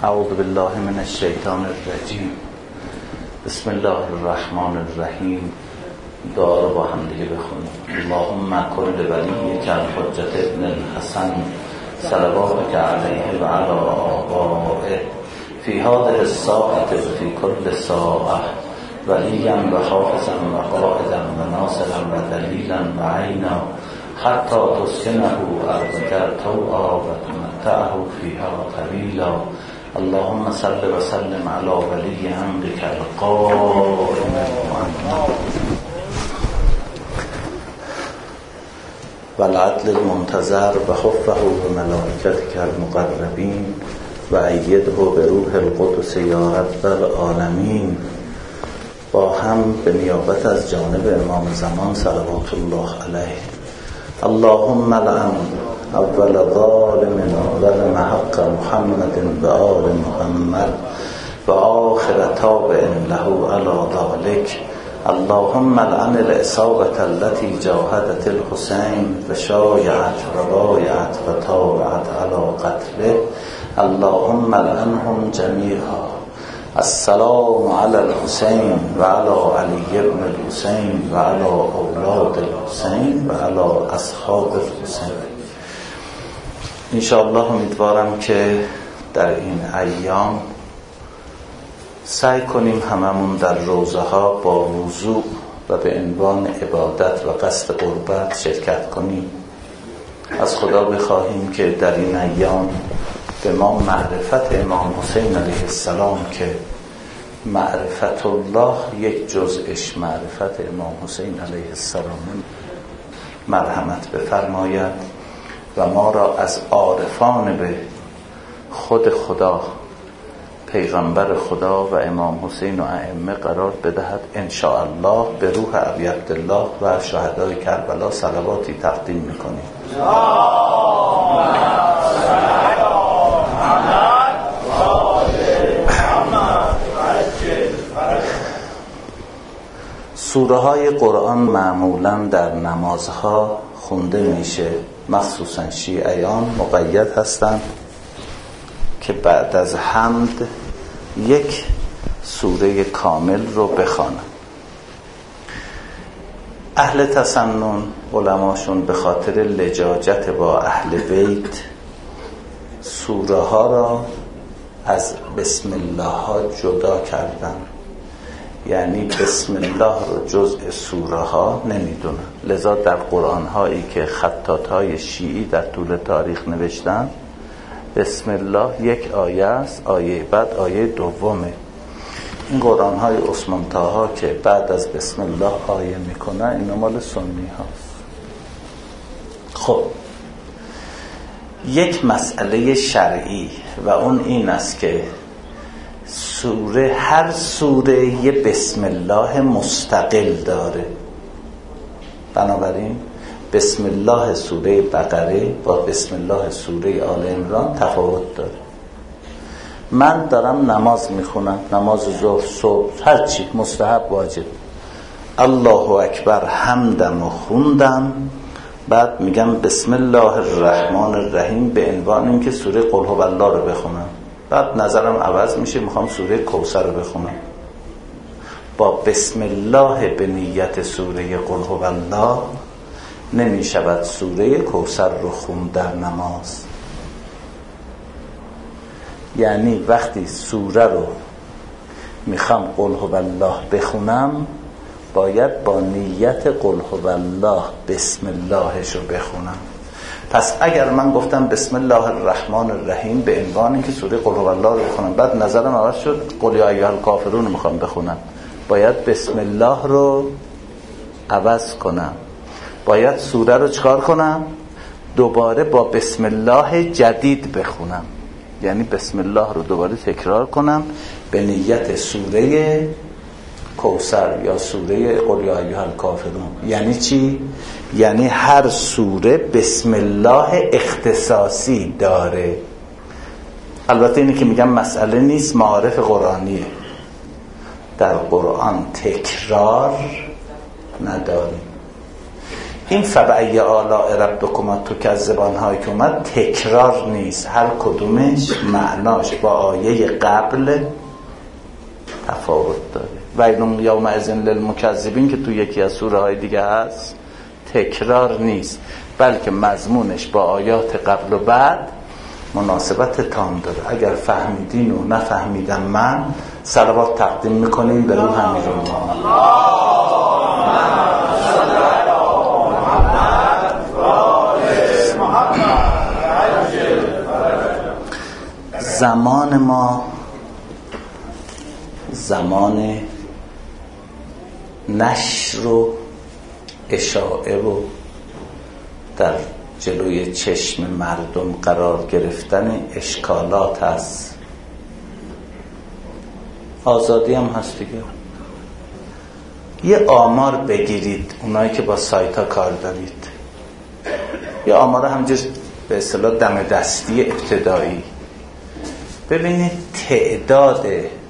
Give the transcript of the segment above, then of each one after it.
اعوذ بالله من الشیطان الرجیم. بسم الله الرحمن الرحیم. دعا رو با هم دیگه بخونیم. اللهم کل ولیک الحجة ابن الحسن صلواتک علیه و علی آبائه فی هذه الساعة و فی کل ساعة ولیا و حافظا و قائدا و ناصرا و دلیلا و عینا حتی تسکنه ارضک طوعا و تمتعه فیها طویلا. اللهم صل و سلم علی ولی امرک القائم المؤمن و العدل المنتظر و خفه و ملائکتک المقربین و ایده به روح القدس یا رب العالمین. با هم به نیابت از جانب امام زمان صلوات الله علیه. اللهم لعن اول ظالم ظلم حق محمد و آل محمد و آخر تابع له علی ذلک. اللهم لعن العصابة التي جاهدت الحسين و شایعت و بایعت و تابعت علی قتله. اللهم لعنهم جميعا. السلام على الحسين و علی علی ابن الحسين و علی اولاد الحسين و علی اصحاب الحسين. انشاءالله امیدوارم که در این ایام سعی کنیم هممون در روزه ها با وضوع و به عنوان عبادت و قصد قربت شرکت کنیم. از خدا بخواهیم که در این ایام به ما معرفت امام حسین علیه السلام که معرفت الله یک جزءش معرفت امام حسین علیه السلام مرحمت بفرماید و ما را از عارفان به خود خدا، پیغمبر خدا و امام حسین و ائمه قرار بدهد. ان شاء الله به روح ابی عبدالله و شهدای کربلا صلواتی تقدیم میکنیم. سوره های قرآن معمولا در نمازها خونده میشه، مخصوصا شیعیان مقید هستند که بعد از حمد یک سوره کامل رو بخوانن. اهل تسنن علماشون به خاطر لجاجت با اهل بیت سوره ها را از بسم الله ها جدا کردن، یعنی بسم الله رو جزء سوره ها نمیدونن. لذا در قرآن هایی که خطاط های شیعی در طول تاریخ نوشتن بسم الله یک آیه است، آیه بعد آیه دومه. این قرآن های عثمان طاها که بعد از بسم الله آیه میکنن اینا مال سنی هاست. خب یک مسئله شرعی و اون این است که هر سوره یه بسم الله مستقل داره. بنابراین بسم الله سوره بقره با بسم الله سوره آل عمران تفاوت داره. من دارم نماز میخونم، نماز ظهر، صبح، هر چی مستحب واجب، الله اکبر حمدم و خوندم، بعد میگم بسم الله الرحمن الرحیم به عنوان اینکه سوره قل هو الله رو بخونم. بعد نظرم عوض میشه، میخوام سوره کوثر رو بخونم. با بسم الله به نیت سوره قل هو الله نمیشود سوره کوثر رو خوند در نماز. یعنی وقتی سوره رو میخوام قل هو الله بخونم باید با نیت قل هو الله بسم اللهش رو بخونم. پس اگر من گفتم بسم الله الرحمن الرحیم به عنوان اینکه سوره قل هو الله رو بخونم، بعد نظرم عوض شد قل یا ایها الکافرون رو میخوام بخونم، باید بسم الله رو عوض کنم. باید سوره رو چکار کنم؟ دوباره با بسم الله جدید بخونم. یعنی بسم الله رو دوباره تکرار کنم به نیت سوره کوثر یا سوره قل یا ایها الکافرون. یعنی چی؟ یعنی هر سوره بسم الله اختصاصی داره. البته اینی که میگم مسئله نیست، معارف قرآنیه. در قرآن تکرار نداریم. این فبأی آلاء ربکما تکذبان هایی که اومد تکرار نیست، هر کدومش معناش با آیه قبل تفاوت داره. ویل یومئذ للمکذبین که تو یکی از سوره های دیگه هست تکرار نیست، بلکه مضمونش با آیات قبل و بعد مناسبت تام داره. اگر فهمیدین و نفهمیدم من، صلوات تقدیم میکنیم به روح امیرالمومنین. زمان ما زمان نشر و اشاعه و در جلوی چشم مردم قرار گرفتن اشکالات هست. آزادی هم هست دیگه. یه آمار بگیرید، اونایی که با سایت ها کار دارید، یه آمار همینجور به اصطلاح دم دستی ابتدایی، ببینید تعداد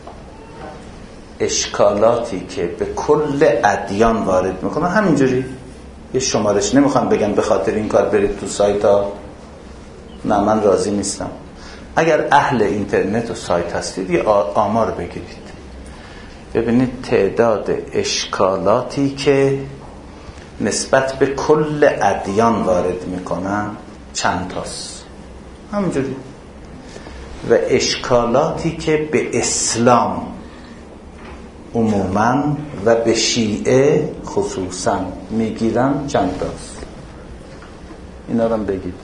اشکالاتی که به کل ادیان وارد میکنن. همینجوری یه شمارش نمیخوام بگم به خاطر این کار برید تو سایت ها، نه من راضی نیستم. اگر اهل اینترنت و سایت هستید یه آمار بگیرید، ببینید تعداد اشکالاتی که نسبت به کل ادیان وارد میکنن چند تاست، همینجوری. و اشکالاتی که به اسلام عموما و به شیعه خصوصا میگیرن چند تاست، اینا رو بگید.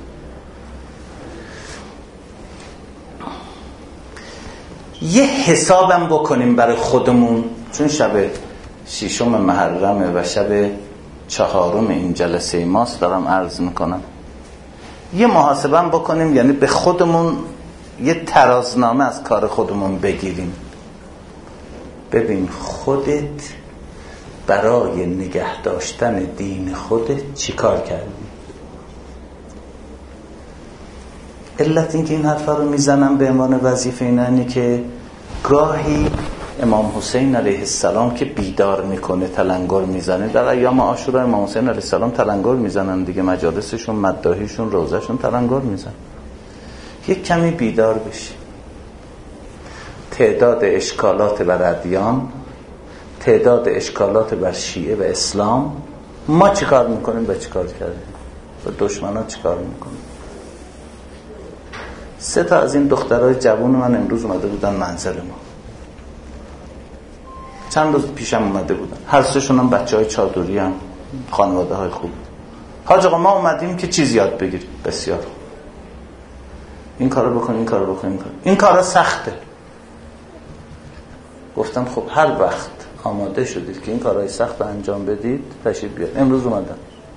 یه حسابم بکنیم برای خودمون، چون شب 6 محرمه و شب 4 این جلسه ماست، دارم عرض میکنم. یه محاسبم بکنیم، یعنی به خودمون یه ترازنامه از کار خودمون بگیریم. ببین خودت برای نگه داشتن دین خودت چی کار کردی؟ علت این که این حرفا رو میزنم به عنوان وظیفه اینه که گاهی امام حسین علیه السلام که بیدار میکنه تلنگر میزنه. در ایام عاشورا امام حسین علیه السلام تلنگر میزنن دیگه، مجالسشون، مداحیشون، روزهشون تلنگر میزنن. یک کمی بیدار بشی. تعداد اشکالات بر ادیان، تعداد اشکالات بر شیعه و اسلام، ما چی کار میکنیم و چی کار کردیم، و دشمنا چی کار میکنیم. 3 تا از این دخترای جوان من امروز اومده بودن منزل ما، چند روز پیشم اومده بودن، هر سه‌شون هم بچهای چادری هم، خانواده های خوب. حاج آقا ما اومدیم که چیز یاد بگیریم. بسیار این کارو بکن، این کارو بکن، این کارا سخته. گفتم خب هر وقت آماده شدید که این کارهای سخت رو انجام بدید تشریف بیارید. امروز اومدم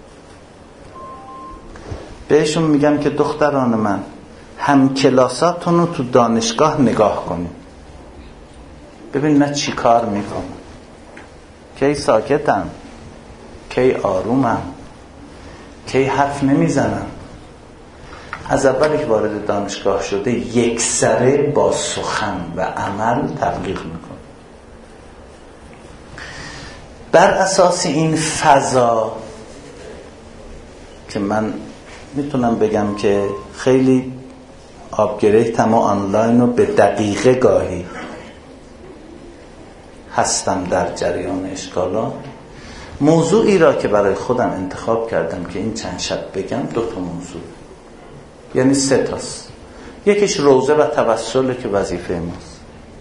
بهشون میگم که دختران من، هم کلاساتون رو تو دانشگاه نگاه کنید، ببین نه چی کار میکنن، کی ساکتن، کی آرومن، کی حرف نمیزنن. از اولی که وارد دانشگاه شده یکسره با سخن و عمل تبلیغ میکنه. بر اساس این فضا که من میتونم بگم که خیلی آپگریدم و آنلاین و به دقیقه گاهی هستم در جریان اشکالات، موضوعی را که برای خودم انتخاب کردم که این چند شب بگم 2 تا موضوع، یعنی 3 تاست. یکیش روزه و توسل که وظیفه ماست.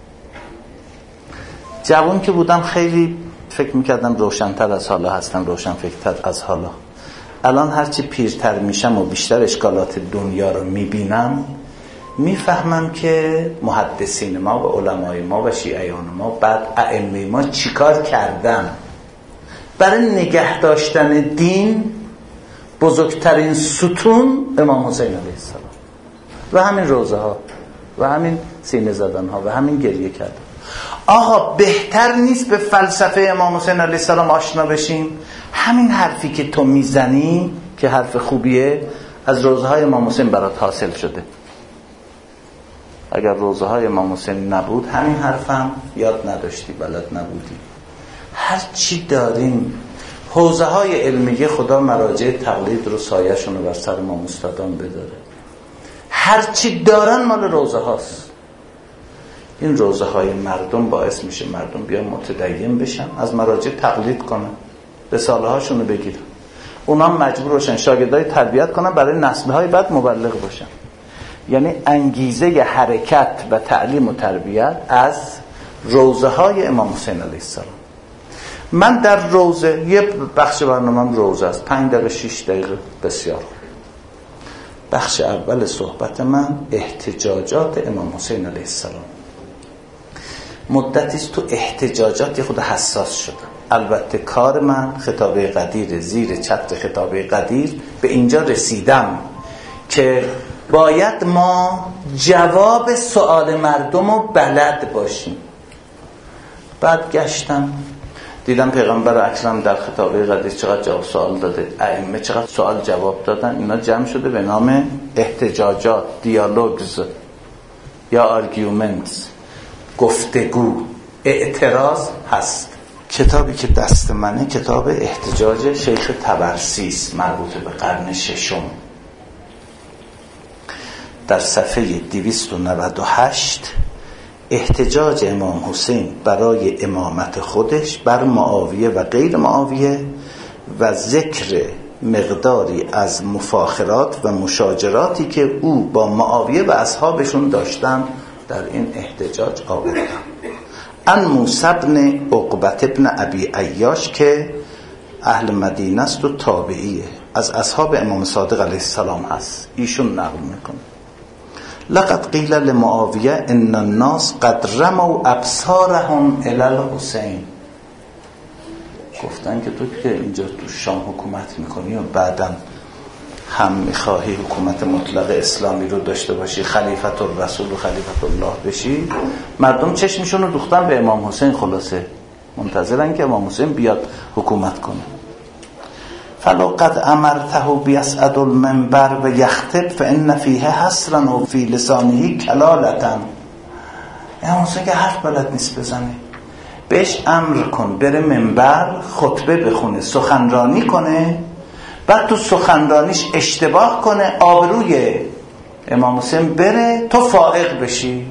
جوان که بودم خیلی فکر میکردم روشن‌تر از حالا هستم، روشن فکرتر از حالا. الان هرچی پیرتر میشم و بیشتر اشکالات دنیا رو میبینم، میفهمم که محدثین ما و علمای ما و شیعیان ما، بعد ائمه ما چیکار کردن برای نگه داشتن دین. بزرگترین ستون امام حسین علیه السلام و همین روزه ها و همین سینه زدن ها و همین گریه کردن. آقا بهتر نیست به فلسفه امام حسین علیه السلام آشنا بشیم؟ همین حرفی که تو میزنی که حرف خوبیه، از روزه های امام حسین برات حاصل شده. اگر روزه های امام حسین نبود همین حرفم یاد نداشتی، بلد نبودی. هر چی داریم حوزه های علمیه خدا مراجع تقلید رو سایه‌شون رو بر سر ما مستدام بداره. هرچی دارن مال روزه هاست. این روزه های مردم باعث میشه مردم بیان متدین بشن، از مراجع تقلید کنن، رساله هاشون رو بگیرن، اونا مجبور باشن شاگردای تربیت کنن برای نسل های بعد مبلغ باشن. یعنی انگیزه حرکت و تعلیم و تربیت از روزه های امام حسین علیه السلام. من در روزه، یه بخش برنامه‌ام روزه است، 5 دقیقه 6 دقیقه، بسیار. بخش اول صحبت من احتجاجات امام حسین علیه السلام. مدتی است تو احتجاجات خود حساس شدم. البته کار من خطابه قدیر، زیر چتر خطابه قدیر به اینجا رسیدم که باید ما جواب سوال مردم رو بلد باشیم. بعد گشتم دیدم پیغمبر اکرم در خطابه قدیر چقدر جواب سوال داده، ائمه چقدر سوال جواب دادن. اینا جمع شده به نام احتجاجات، دیالوگز یا آرگومنتس، گفتگو، اعتراض هست. کتابی که دست منه کتاب احتجاج شیخ طبرسی است، مربوط به قرن ششم. در صفحه 298 احتجاج امام حسین برای امامت خودش بر معاویه و غیر معاویه و ذکر مقداری از مفاخرات و مشاجراتی که او با معاویه و اصحابشون داشتن در این احتجاج آوردن. ان موسی بن عقبه بن ابی عیاش که اهل مدینه است و تابعیه، از اصحاب امام صادق علیه السلام هست، ایشون نقل میکنه: لقد قیل لمعاویه ان الناس قد رموا ابصارهم الی الحسین. گفتن که تو که اینجا تو شام حکومت میکنی و بعداً هم میخواهی حکومت مطلق اسلامی رو داشته باشی، خلیفت الرسول و خلیفت الله بشی، مردم چشمشون رو دوختن به امام حسین، خلاصه منتظرن که امام حسین بیاد حکومت کنه. فلو قد امرته بیسعد المنبر و یخطب فان فیه حسرا و فی لسانه کلالتا. امام حسین که حرف بلد نیست بزنه، بهش امر کن بره منبر خطبه بخونه، سخنرانی کنه، بعد تو سخنرانیش اشتباه کنه، آبروی امام حسین بره، تو فائق بشی.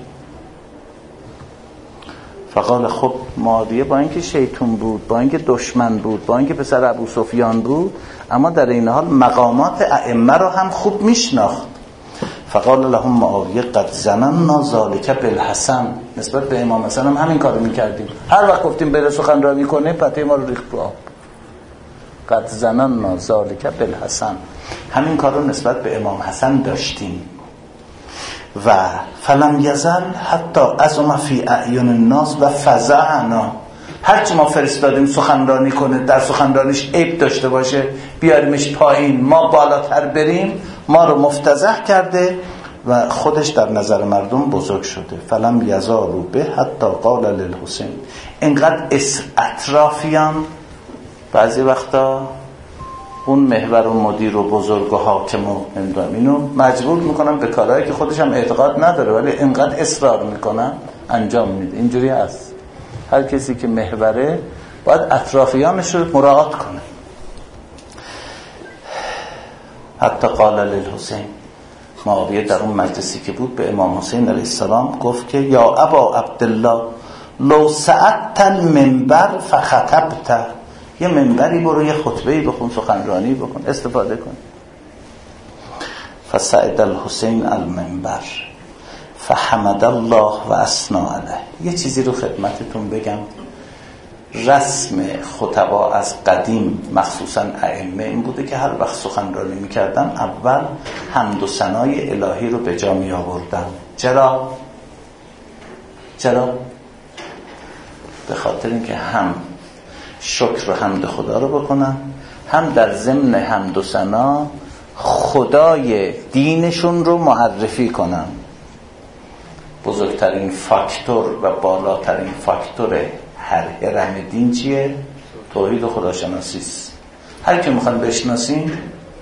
فقال خب معاویه با اینکه شیطون بود، با اینکه دشمن بود، با اینکه پسر ابو سفیان بود، اما در این حال مقامات ائمه رو هم خوب میشناخت. فقال لهم معاویه قد ظننا ذلک بالحسن. نسبت به امام حسن هم همین کارو میکردیم، هر وقت گفتیم بره سخنرانی کنه پته ما رو ریخت رو آب. قد ظننا ذلک بالحسن، همین کار رو نسبت به امام حسن داشتیم. و فلم یزل حتی عظم فی اعین الناس و فزعنا. هرچی ما فرستادیم سخنرانی کنه، در سخنرانیش عیب داشته باشه، بیاریمش پایین، ما بالاتر بریم، ما رو مفتضح کرده و خودش در نظر مردم بزرگ شده. فلم یزالوا به حتی قال للحسین. اینقدر اطرافیان بعضی وقتا اون محور و مدیر و بزرگ و حاکم و اینو مجبور میکنن به کارهایی که خودش هم اعتقاد نداره، ولی اینقدر اصرار میکنن انجام میده. اینجوری هست، هر کسی که محوره باید اطرافیانش رو مراعات کنه. حتی قال للحسین، معاویه در اون مجلسی که بود به امام حسین علیه السلام گفت که یا ابا عبدالله لو سعدت المنبر فخطبت. یه منبری برو، یه خطبه‌ای بخون، سخنرانی بکن، استفاده کن. فصعد الحسین المنبر فحمد الله و اثنى علیه. یه چیزی رو خدمتتون بگم، رسم خطبا از قدیم مخصوصا ائمه این بوده که هر وقت سخنرانی میکردن اول حمد و ثنای الهی رو به جا می آوردن. چرا؟ به خاطر اینکه هم شکر و حمد خدا رو بکنن، هم در ضمن حمد و ثنا خدای دینشون رو معرفی کنن. بزرگترین فاکتور و بالاترین فاکتور هر هرم دین چیه؟ توحید و خداشناسی است. هر کی میخوان بشناسین،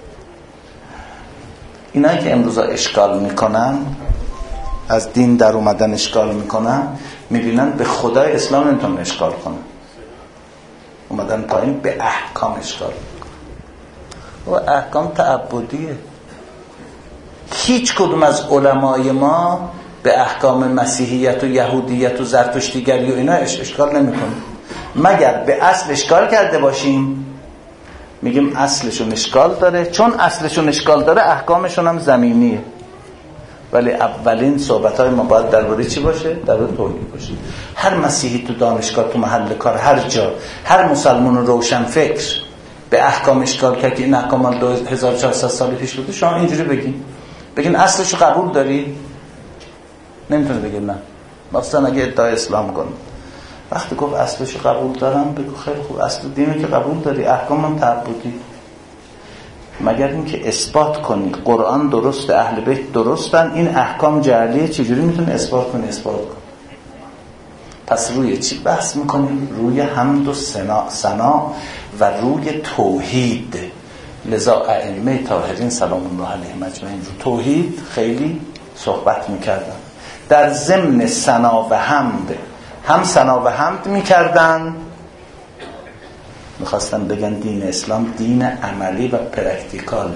اینایی که امروزا اشکال میکنن، از دین در اومدن اشکال میکنن، میبینن به خدای اسلام نمیتونن اشکال کنن. اومدن پایین به احکام اشکال و احکام تعبدیه. هیچ کدوم از علمای ما به احکام مسیحیت و یهودیت و زرتشتیگری و اینا اشکال نمی‌کنه، مگر به اصل اشکال کرده باشیم میگیم اصلشون اشکال داره، چون اصلشون اشکال داره احکامشون هم زمینیه. ولی اولین صحبت‌های ما باید درباره چی باشه؟ درباره توحید باشه. هر مسیحی تو دانشگاه، تو محل کار، هر جا، هر مسلمان روشن فکر به احکام اشکال کرد که این احکام مال 2400 سال پیش بوده، شما اینجوری بگین اصلشو قبول داری؟ نمیتونه بگه نه، مثلا اگه ادعای اسلام کنه. وقتی گفت اصلشو قبول دارم بگو خیلی خوب، اصل دینی که قبول داری، احکام هم تعبدی. مگر اینکه اثبات کنی قرآن درست، اهل بیت درستن، این احکام جعلیه چجوری میتونی اثبات کنی؟ اثبات کن. پس روی چی بحث میکنیم؟ روی حمد و ثنا و روی توحید. لذا ائمه طاهرین سلام الله علیهم اجمعین رو توحید خیلی صحبت میکردن. در ضمن ثنا و حمد هم ثنا و حمد میکردن، میخواستن بگن دین اسلام دین عملی و پرکتیکاله،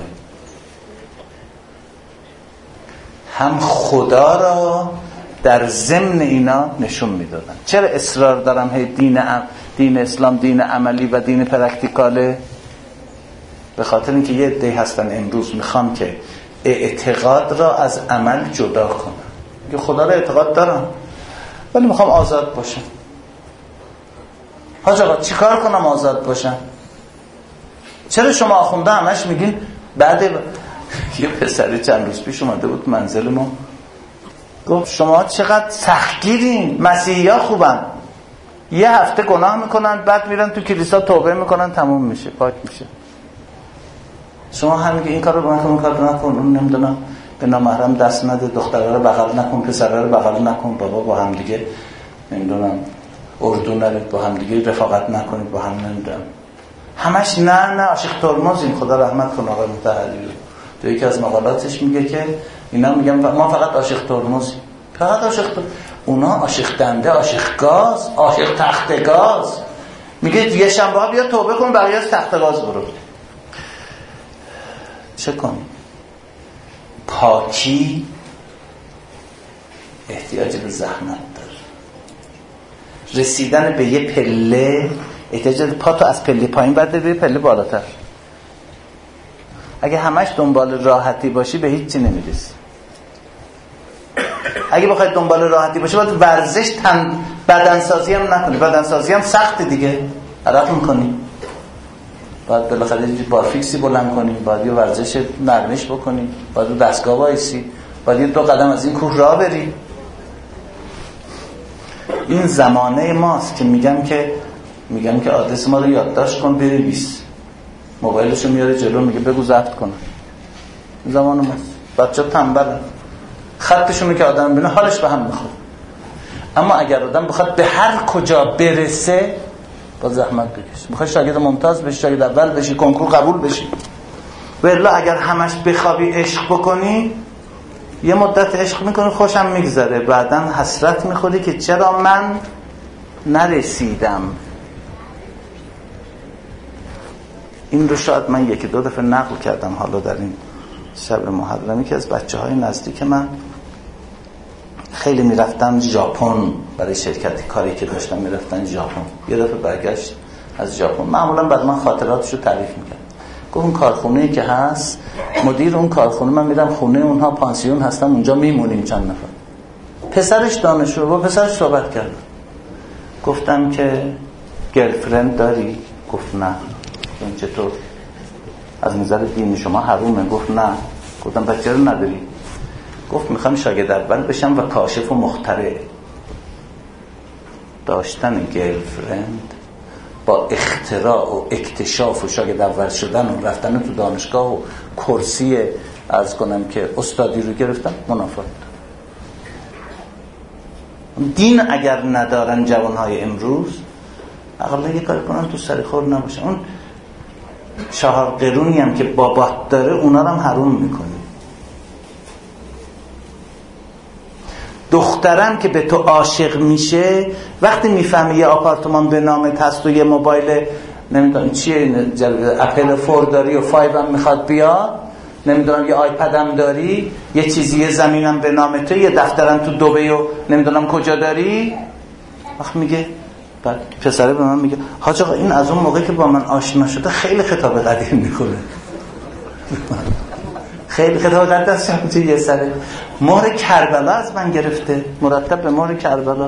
هم خدا را در ضمن اینا نشون میدادن. چرا اصرار دارم هی دین اسلام دین عملی و دین پرکتیکاله؟ به خاطر اینکه یه عده‌ای هستن امروز میخوان که اعتقاد را از عمل جدا کنن. که خدا را اعتقاد دارم ولی میخوام آزاد باشم. حاج آقا چی کار کنم آزاد باشم؟ چرا شما آخونده همش میگین بعد یه پسری چند روز پیش اومده بود منزل ما، گفت شما چقدر سختگیرین، مسیحی ها خوبن، یه هفته گناه میکنن بعد میرن تو کلیسا توبه میکنن تموم میشه، پاک میشه. شما هم میگه این کار رو نکن، اون کار رو نکن، اون نمیدونم به نامحرم دست نده، دخترها رو بغل نکن، پسرها رو بغل نکن، بابا با هم دیگه نمیدونم اردو نرید، با هم دیگه رفاقت نکنید، با هم نمیدونم همش نه عاشق ترمزیم. خدا رحمت کنه آقای متحری رو، تو یکی از مقالاتش میگه که اینا میگن ما فقط عاشق ترمزیم، فقط عاشق اونا عاشق دنده، عاشق گاز، عاشق تخت گاز. میگه یه شنبه بیا توبه کن، بقیه از تخت گاز برو. چه کنی؟ پاکی احتیاج به زحمت داره. رسیدن به یه پله احتیاج به پا تو از پله پایین بعد به پله بالاتر. اگه همش دنبال راحتی باشی به هیچ چی نمیرسی. اگه بخوای دنبال راحتی باشی باید ورزش بدنسازی هم نکنی. بدنسازی هم سخت دیگه، عرق میکنی، باید بالاخره یه بارفیکسی بلند کنی، باید یه ورزش نرمش بکنی، باید دستگاه وایسی، باید یه 2 قدم از این کوه راه بری. این زمانه ماست که میگم که آدرس ما رو یادداشت کن بنویس، موبایلشو میاره جلو میگه بگو ضبط کنه. زمان ماست. بچه‌ها تنبلن، خطشونو که آدم ببینه حالش به هم میخوره. اما اگر آدم بخواد به هر کجا برسه با زحمت بکش. میخوای شاگرد ممتاز بشی، شاگرد اول بشی، کنکور قبول بشی، والله اگر همش بخوابی عشق بکنی یه مدت عشق میکنی خوشم میگذره، بعدن حسرت میخوری که چرا من نرسیدم. این رو شاید من 1-2 دفعه نقل کردم حالا در این شب محرمی که از بچه‌های نزدیک من خیلی میرفتن ژاپن برای شرکتی کاری که داشتن، میرفتن ژاپن. یه دفعه برگشت از ژاپن، معمولا بعد من خاطراتشو تعریف میکنم. گفت اون کارخونه‌ای که هست، مدیر اون کارخونه، من میرم خونه اونها، پانسیون هستم اونجا میمونیم چند نفر. پسرش دانشجو، با پسرش صحبت کردم، گفتم که گرلفرند داری؟ گفت نه. این چطور؟ از نظر دینی شما حرومه؟ گفت نه. گفتم پس چرا نداری؟ گفت میخوام شاگرد اول بشم و کاشف و مخترع. داشتن گرلفرند با اختراع و اکتشاف و شاگرد اول شدن و رفتن تو دانشگاه و کرسی عرض کنم که استادی رو گرفتن منافات. دین اگر ندارن جوانهای امروز اقلا یه کاری کنن تو سر خور نباشن. اون 4 قرونی هم که بابات داره اونا رو هم حروم میکنی. دخترم که به تو عاشق میشه وقتی میفهمی یه آپارتمان به نامت هست و یه موبایل نمیدونم چیه اپل 4 داری و 5 هم میخواد بیاد، نمیدونم یه آیپد هم داری، یه چیزی یه زمینم به نامته، یه دفترم تو دبی و نمیدونم کجا داری، وقت میگه بعد پسره به من میگه حاج آقا این از اون موقعی که با من آشنا شده خیلی خطاب قدیم میکنه. خیلی خطاب قدیم دستم توی یه سره مهر کربلا از من گرفته، مرتب به مهر کربلا.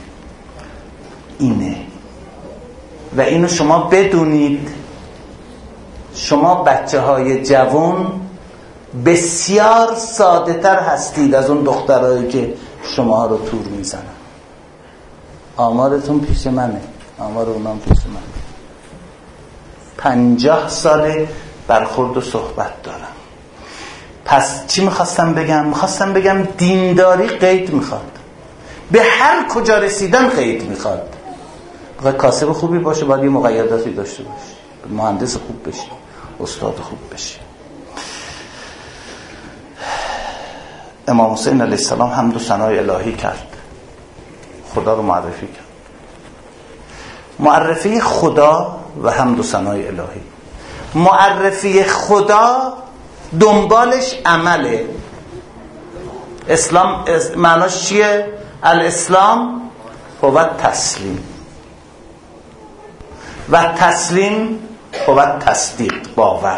اینه و اینو شما بدونید. شما بچه های جوان بسیار ساده تر هستید از اون دخترهایی که شما رو تور میزنن. آمارتون پیش منه، آمار اونام پیش منه. 50 ساله برخورد و صحبت دارم. پس چی میخواستم بگم؟ میخواستم بگم دینداری قید میخواد، به هر کجا رسیدن قید میخواد. باید کاسب خوبی باشه، باید یه مقیداتی داشته باشه، مهندس خوب بشی، استاد خوب بشی. امام حسین علیه السلام حمد و ثنای الهی کرد، خدا رو معرفی کرد. معرفی خدا و حمد و ثنای الهی. معرفی خدا دنبالش عمله. اسلام معناش چیه؟ الاسلام هو تسلیم و تسلیم هو تصدیق، باور.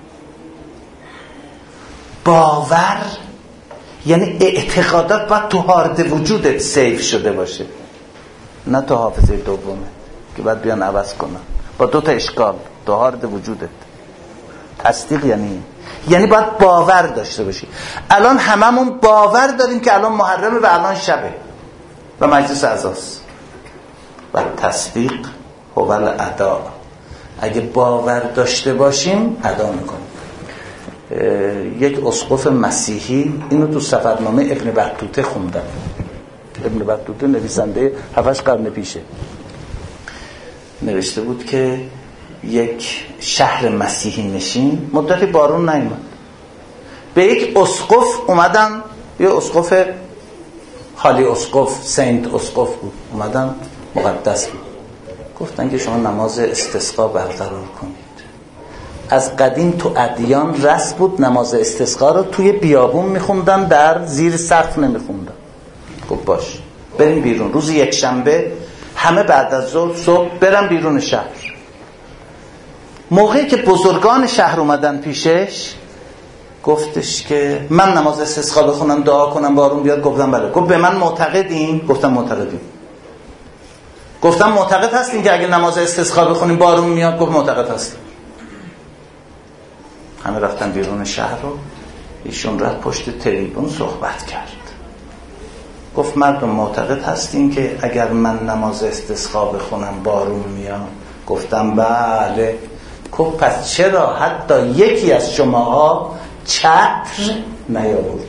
باور یعنی اعتقادات باید تو هارد وجودت سیف شده باشه، نه تو حافظه دومه که باید بیان عوض کنن با 2 تا اشکال تو هارد وجودت. تصدیق یعنی باید باور داشته باشی. الان هممون باور داریم که الان محرمه و الان شبه و مجلس عزاست. و تصدیق هو الادا. اگه باور داشته باشیم ادا میکنیم. یک اسقف مسیحی اینو تو سفرنامه ابن بطوطه خوندم. ابن بطوطه نویسنده 7 قرن پیشه، نوشته بود که یک شهر مسیحی نشین مدتی بارون نیومد، به یک اسقف اومدن، یه اسقف خالی اسقف، سنت اسقف بود، اومدن مقدس بود، گفتن که شما نماز استسقا برقرار کنید. از قدیم تو ادیان رسم بود نماز استسقا رو توی بیابون میخوندن، در زیر سقف نمیخوندن. خب باش، بریم بیرون. روز یک شنبه همه بعد از ظهر صبح برن بیرون شهر. موقعی که بزرگان شهر اومدن پیشش، گفتش که من نماز استسقا بخونم دعا کنم بارون بیاد؟ گفتم بله. گفت به من معتقدین؟ گفتم معتقدیم. گفتم معتقد هستین که اگه نماز استسقا بخونیم بارون میاد؟ گفت معتقد هستیم. همه رفتن بیرون شهر رو، ایشون رفت پشت تریبون صحبت کرد. گفت مردم معتقد هستین که اگر من نماز استسقا بخونم بارون میاد؟ گفتم بله. گفت پس چرا حتی یکی از شماها چتر نیاورد؟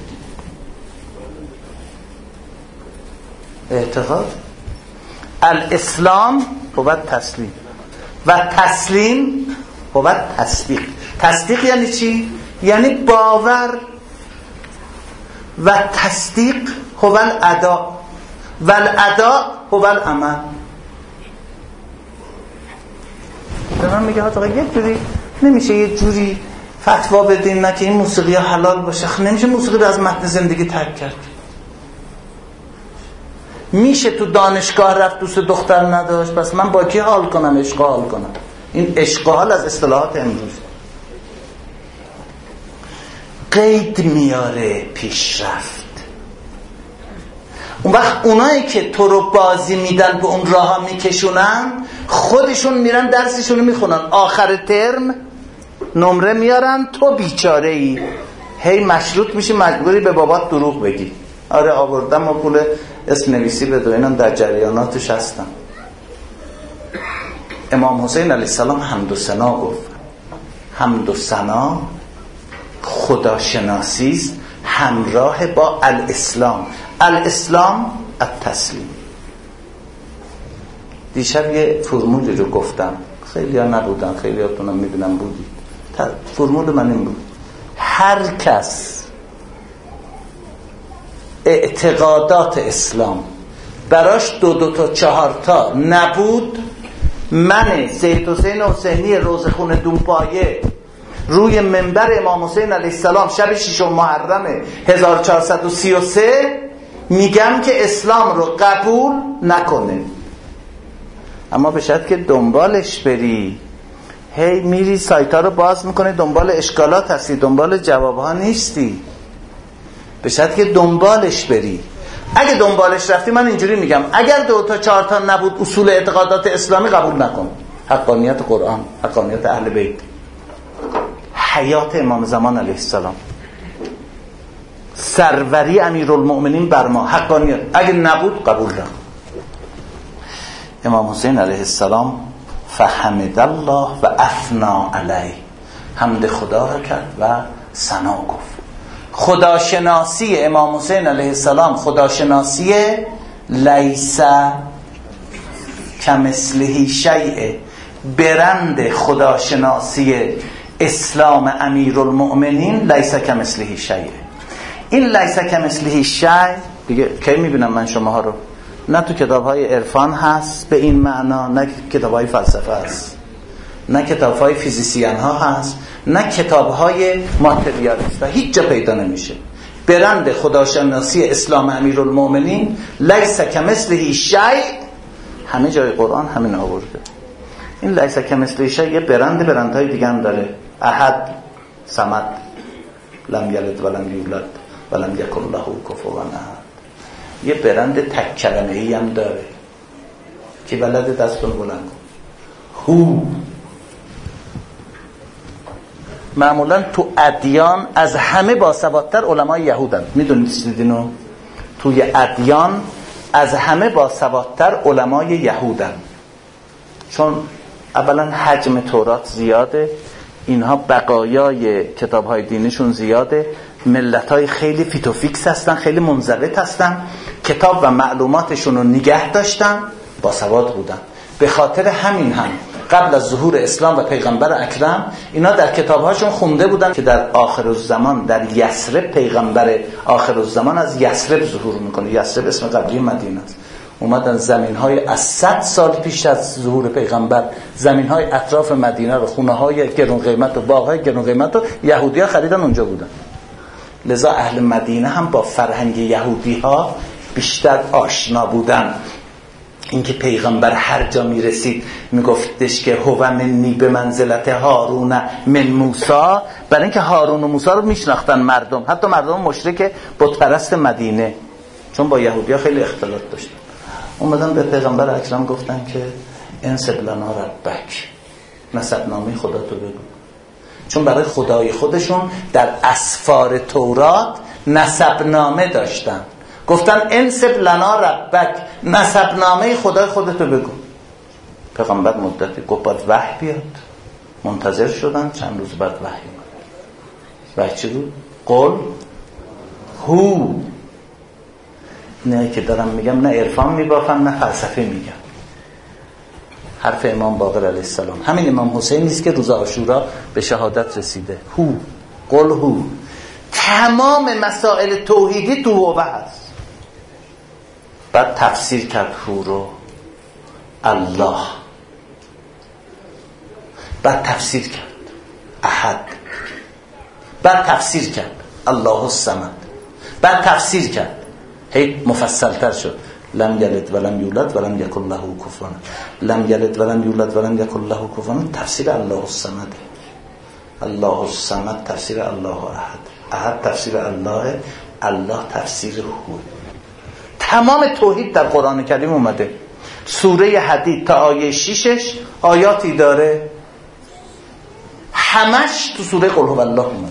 اعتقاد. الاسلام هو تسلیم و تسلیم هو تصدیق. تصدیق یعنی چی؟ یعنی باور. و تصدیق هو الادا و الادا هو العمل. به من میگه آقا یک جوری نمیشه یه جوری فتوا بدین نه که این موسیقی حلال باشه؟ نمیشه موسیقی رو از متن زندگی ترک کرد. میشه تو دانشگاه رفت دوست دختر نداشت، پس من با کی حال کنم؟ عشق حال کنم. این عشق حال از اصطلاحات امروز. قید میاره پیشرفت. اون وقت اونایی که تو رو بازی میدن به اون راه ها میکشونن، خودشون میرن درسشون رو میخونن، آخر ترم نمره میارن، تو بیچاره ای هی مشروط میشی مجبوری به بابات دروغ بگی. آره آوردم و پول اسم نویسی بده، اینم در جریاناتش هستم. امام حسین علیه السلام حمد و ثنا گفت. حمد و ثنا خداشناسی است همراه با الاسلام. الاسلام التسلیم. دیشب یه فرمولی رو گفتم، خیلی ها نبودن، خیلی هاتونم میدونم بودید. فرمول من این بود: هر کس اعتقادات اسلام براش 2 تا 4 تا نبود، من سید حسین حسینی روزخون دونپایه روی منبر امام حسین علیه السلام شب 6 محرم 1433 میگم که اسلام رو قبول نکنه، اما به شرط که دنبالش بری. هی میری سایت ها رو باز میکنی، دنبال اشکالات هستی، دنبال جواب ها نیستی، به شرط که دنبالش بری. اگه دنبالش رفتی، من اینجوری میگم اگر 2 تا 4 تا نبود اصول اعتقادات اسلامی قبول نکن. حقانیت قرآن، حقانیت اهل بیت، حیات امام زمان علیه السلام، سروری امیرالمؤمنین بر ما، حقانیت اگه نبود قبول نکن. امام حسین علیه السلام فحمد الله و افنا علیه، حمد خدا را کرد و ثنا گفت. خداشناسی امام حسین علیه السلام خداشناسی لیس کمثله شیء، برند خداشناسی اسلام امیرالمؤمنین لیس کمثله شیء. این لیس کمثله شیء دیگه کی میبینم من شماها رو؟ نه تو کتاب‌های عرفان هست به این معنا، نه کتاب‌های فلسفه هست، نه کتاب‌های فیزیسیان ها هست، نه کتاب‌های ماتریالیست، و هیچ جا پیدا نمیشه. برند خداشناسی اسلام امیرالمؤمنین لیس کمثله شیء، همه جای قرآن همین آورده. این لیس کمثله شیء یه برندهای دیگه هم داره. احد، صمد، لم یلد ولم یولد ولم یکن له کفوا احد. یه برند تک کلمه‌ای هم داره که بلد دستون بلند کن. هو معمولا تو ادیان از همه باسوادتر علمای یهودن. میدونید اینو؟ توی ادیان از همه باسوادتر علمای یهودن، چون اولا حجم تورات زیاده، اینها بقایای کتاب‌های دینیشون زیاده، ملت‌های خیلی فیتوفیکس هستن، خیلی منضبط هستن، کتاب و معلوماتشون رو نگه داشتن، باسواد بودن. به خاطر همین هم قبل از ظهور اسلام و پیغمبر اکرم اینا در کتاب‌هاشون خونده بودن که در آخر الزمان در یثرب پیغمبر آخر الزمان از یثرب ظهور میکنه. یثرب اسم قبلی مدینه است. اومدن زمین‌های از 100 سال پیش از ظهور پیغمبر، زمین‌های اطراف مدینه رو، خونه‌های گران قیمت و باغ‌های گران قیمت رو یهودی‌ها خریدن، اونجا بودن. لذا اهل مدینه هم با فرهنگ یهودی‌ها بیشتر آشنا بودن. اینکه پیغمبر هر جا میرسید میگفتش که هو منی به منزلت هارون من موسی، برای اینکه هارون و موسی رو میشناختن مردم، حتی مردم مشرک بت پرست مدینه، چون با یهودی‌ها خیلی اختلاط داشتن. اومدن به پیغمبر اکرم گفتن که انسب لنا ربک، نسب نامه خدا تو بگو. چون برای خدای خودشون در اسفار تورات نسب نامه داشتن. گفتن انسب لنا ربک، نسب نامه خدای خودتو بگو. پیغمبر مدتی گفت باید وحی بیاد. منتظر شدن، چند روز بعد وحی اومد. وحی چی بود؟ قل هو. نه که دارم میگم، نه عرفان میبافم نه فلسفه میگم، حرف امام باقر علیه السلام. همین امام حسین نیست که روز عاشورا به شهادت رسیده. هو، قل هو. تمام مسائل توحیدی تو هو هست. بعد تفسیر کرد هو رو الله، بعد تفسیر کرد احد، بعد تفسیر کرد الله الصمد، بعد تفسیر کرد، هی مفصل تر شد. لم یلد ولم یولد ولم یکن له کفوا، لم یلد ولم یولد ولم یکن له کفوا. تفسیر الله الصمد، الله الصمد تفسیر الله احد، احد تفسیر الله، الله تفسیر هو. تمام توحید در قرآن کریم اومده. سوره حدید تا آیه 6 آیاتی داره، همش تو سوره قل هو الله اومده.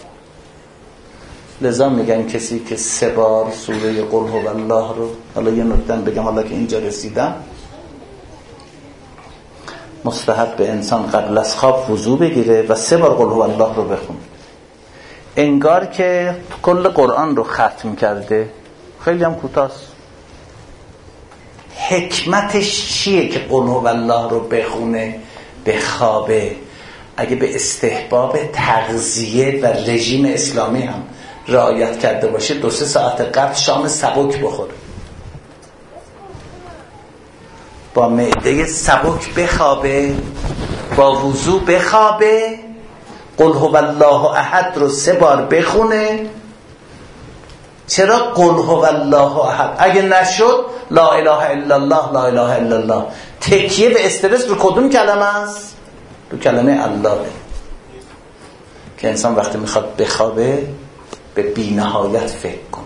لذا میگن کسی که 3 بار سوره قل هو الله رو، حالا یه نکته بگم حالا که اینجا رسیدم، مستحب به انسان قبل از خواب وضو بگیره و 3 بار قل هو الله رو بخونه، انگار که کل قرآن رو ختم کرده. خیلی هم کوتاست. حکمتش چیه که قل هو الله رو بخونه به خوابه؟ اگه به استحباب تغذیه و رژیم اسلامی هم رعایت کرده باشه 2-3 ساعت قبل شام سبک بخوره، با معده سبک بخوابه، با وضو بخوابه، قل هو الله احد رو 3 بار بخونه. چرا قل هو الله احد؟ اگه نشد لا اله الا الله، لا اله الا الله. تکیه به استرس رو کدوم کلمه است؟ رو کلمه الله. که انسان وقتی میخواد بخوابه به بی‌نهایت فکر کنه،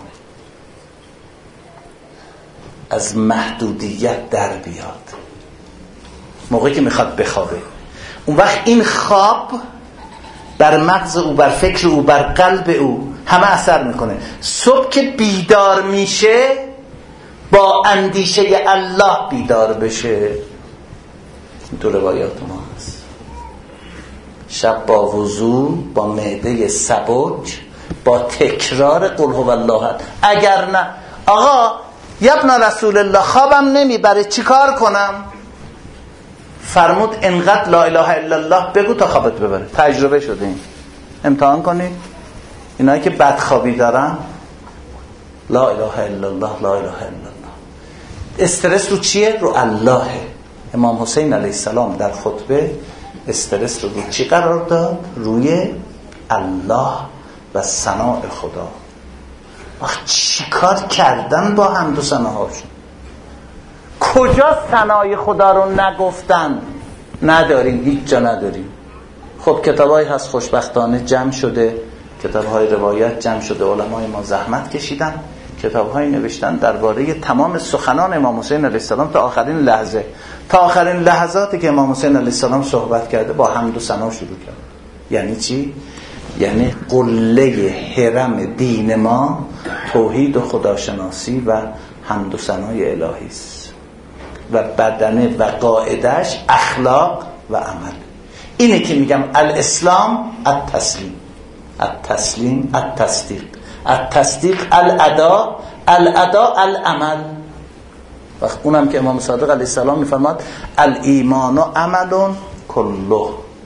از محدودیت در بیاد موقعی که میخواد بخوابه. اون وقت این خواب بر مغز او، بر فکر او، بر قلب او همه اثر میکنه. صبح که بیدار میشه با اندیشه الله بیدار بشه. این تو روایات ما هست. شب با وضو، با معده سبک، با تکرار قل هو الله احد. اگر نه آقا یبن رسول الله خوابم نمیبره چیکار کنم؟ فرمود انقدر لا اله الا الله بگو تا خوابت ببره. تجربه شده این. امتحان کنید. اینایی که بدخوابی دارن لا اله الا الله، لا اله الا الله. استرس رو چیه؟ رو اللهه. امام حسین علیه السلام در خطبه استرس رو چی قرار داد؟ روی الله و ثناء خدا. وقت چی کار کردن با حمد و ثناهاشون؟ کجا ثنای خدا رو نگفتن؟ نداریم، هیچ جا نداریم. خب کتابایی هست خوشبختانه جمع شده، کتاب‌های روایت جمع شده، علمای ما زحمت کشیدن، کتاب‌های نوشتن درباره تمام سخنان امام حسین علیه السلام تا آخرین لحظه، تا آخرین لحظاتی که امام حسین علیه السلام صحبت کرده با حمد و ثنا شروع کرد. یعنی چی؟ یعنی قله هرم دین ما توحید و خداشناسی و حمد و ثنای الهی است و بدنه و قاعدش اخلاق و عمل. اینه که میگم الاسلام التسلیم، التسلیم التصدیق، التصدیق الاداء، الاداء العمل. و اونم که امام صادق علیه السلام میفرماد الایمان عمل کله.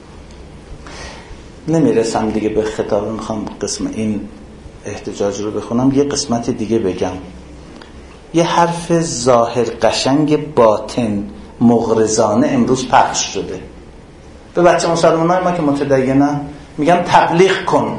نمیرسم دیگه به خطاب، میخوام قسم این احتجاج رو بخونم، یه قسمت دیگه بگم. یه حرف ظاهر قشنگ باطن مغرضانه امروز پخش شده به بچه مسلمانای ما که متدینن، میگم تبلیغ کن.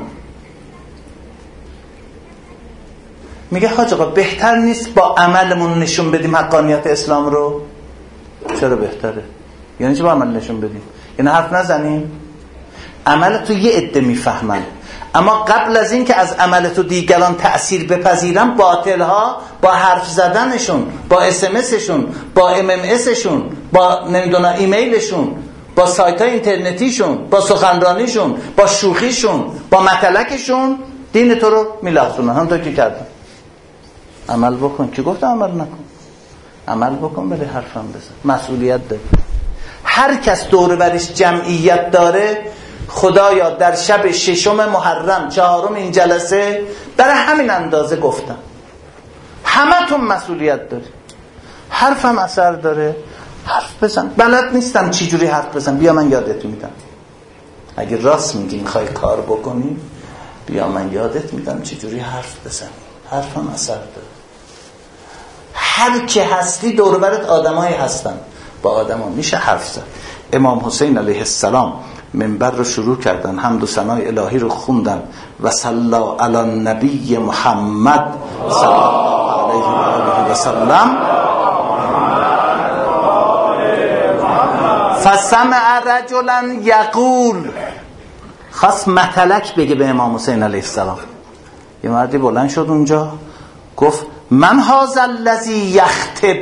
میگه حاج آقا بهتر نیست با عملمون نشون بدیم حقانیت اسلام رو؟ چرا بهتره؟ یعنی چه با عمل نشون بدیم؟ یعنی حرف نزنیم؟ عمل تو یه عده میفهمن، اما قبل از این که از عمل تو دیگران تأثیر بپذیرن، باطل ها با حرف زدنشون، با اسمسشون، با MMSشون، با نمیدونم ایمیلشون، با سایت های اینترنتیشون، با سخنرانیشون، با شوخیشون، با متلکشون دین تو رو میلغزونن. همونطور که کردن. عمل بکن. کی گفت عمل نکن؟ عمل بکن، ولی حرفم بزن. مسئولیت داری. هر کس دور برش جمعیت داره، خدایا در شب 6 محرم 4 این جلسه برای همین اندازه گفتم همه تون مسئولیت داری. حرفم اثر داره، حرف بزن. بلد نیستم چی جوری حرف بزن، بیا من یادت میدم. اگه راست میگی میخوای کار بکنی، بیا من یادت میدم چی جوری حرف بزن. حرفم اثر داره. هر کی هستی دور برت آدمایی هستن، با آدما میشه حرف زد. امام حسین علیه السلام منبر رو شروع کردن، حمد و ثنای الهی رو خوندن و صلی علی النبی محمد صلی الله علیه و آله و سلم. فسمع رجلا یقول، خواست متلک بگه به امام حسین علیه السلام. یه مردی بلند شد اونجا گفت من هذا الذی یخطب.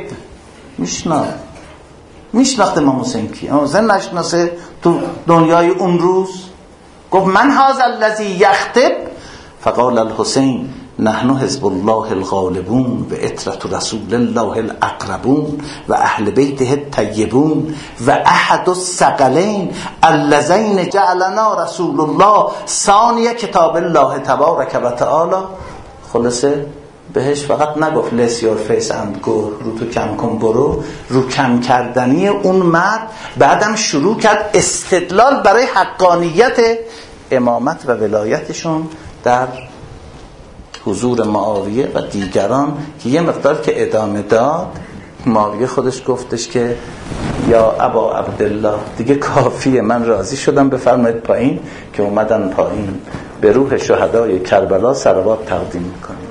میشناخت امام حسین کی؟ امام حسین نشناسه تو دنیای اون روز. گفت من هذا الذی یخطب. فقال الحسین نحن حزب الله الغالبون و عترة رسول الله الاقربون و اهل بیته الطیبون و احد الثقلین اللذین جعلنا رسول الله ثانی کتاب الله تبارک و تعالی. خلاصه بهش فقط نگفت less your face and go، رو تو کم کن برو. رو کم کردنی اون مرد بعدم شروع کرد استدلال برای حقانیت امامت و ولایتشون در حضور معاویه و دیگران که یه مقدار که ادامه داد، معاویه خودش گفتش که یا ابا عبدالله دیگه کافیه، من راضی شدم، بفرمایید پایین. که اومدن پایین به روح شهدای کربلا صلوات تقدیم میکنیم.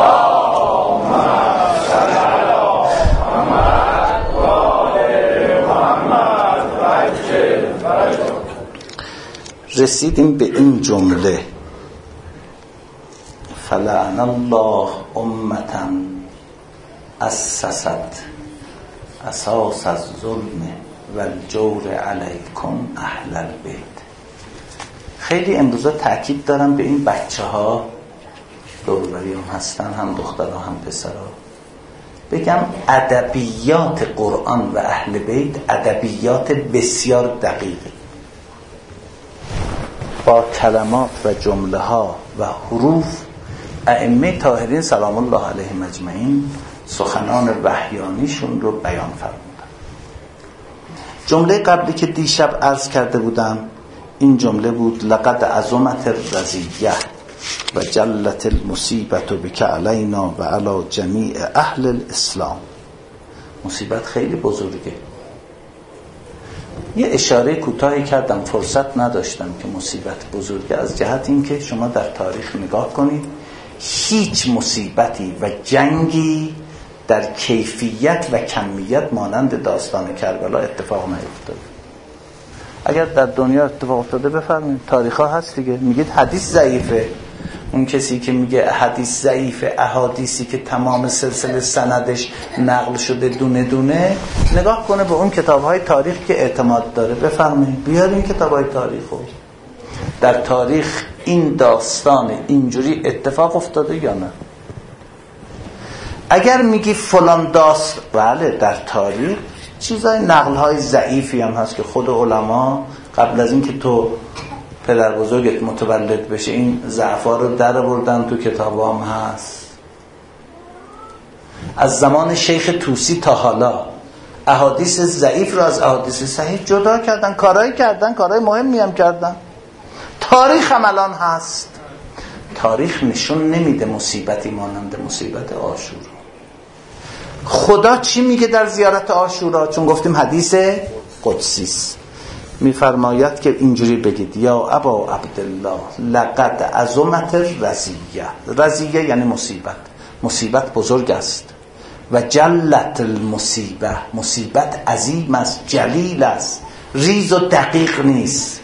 رسیدیم به این جمله فلعن الله امتا اسست اساس الظلم و الجور علیکم اهل البیت. خیلی امروزا تاکید دارم به این بچه ها دور و بریم هستن، هم دخترها هم پسرها، بگم ادبیات قرآن و اهل بیت ادبیات بسیار دقیقه، با کلمات و جمله ها و حروف ائمه طاهرین سلام الله علیهم اجمعین سخنان وحیانیشون رو بیان فرمودن. جمله قبلی که دیشب عرض کرده بودم این جمله بود لقد عظمت الرزیه و جلت المصیبت بک علینا و علی جمیع اهل الاسلام. مصیبت خیلی بزرگه. یه اشاره کوتاهی کردم، فرصت نداشتم که مصیبت بزرگه از جهت این که شما در تاریخ نگاه کنید، هیچ مصیبتی و جنگی در کیفیت و کمیت مانند داستان کربلا اتفاق نیفتاده. اگر در دنیا اتفاق افتاده بفرمایید، تاریخ ها هست دیگه. میگید حدیث ضعیفه، اون کسی که میگه حدیث ضعیفه، احادیثی که تمام سلسله سندش نقل شده دونه دونه، نگاه کنه به اون کتاب‌های تاریخ که اعتماد داره، بفرمایید بیارین کتاب‌های تاریخو. در تاریخ این داستان اینجوری اتفاق افتاده یا نه؟ اگر میگی فلان داست، بله در تاریخ چیزای نقل‌های ضعیفی هم هست که خود علما قبل از این که تو پدر بزرگت متولد بشه این ضعفا رو در آوردن، تو کتابام هست. از زمان شیخ طوسی تا حالا احادیث ضعیف رو از احادیث صحیح جدا کردن، کارهای مهمی هم کردن. تاریخ هم الان هست. تاریخ نشون نمیده مصیبتی مانند مصیبت عاشورا. خدا چی میگه در زیارت عاشورا؟ چون گفتیم حدیث قدسی است، میفرماید که اینجوری بگید یا ابا عبدالله لقد عظمت الرزیه. رزیه یعنی مصیبت، مصیبت بزرگ است. و جلت المصیبه، مصیبت عظیم است، جلیل است، ریز و دقیق نیست.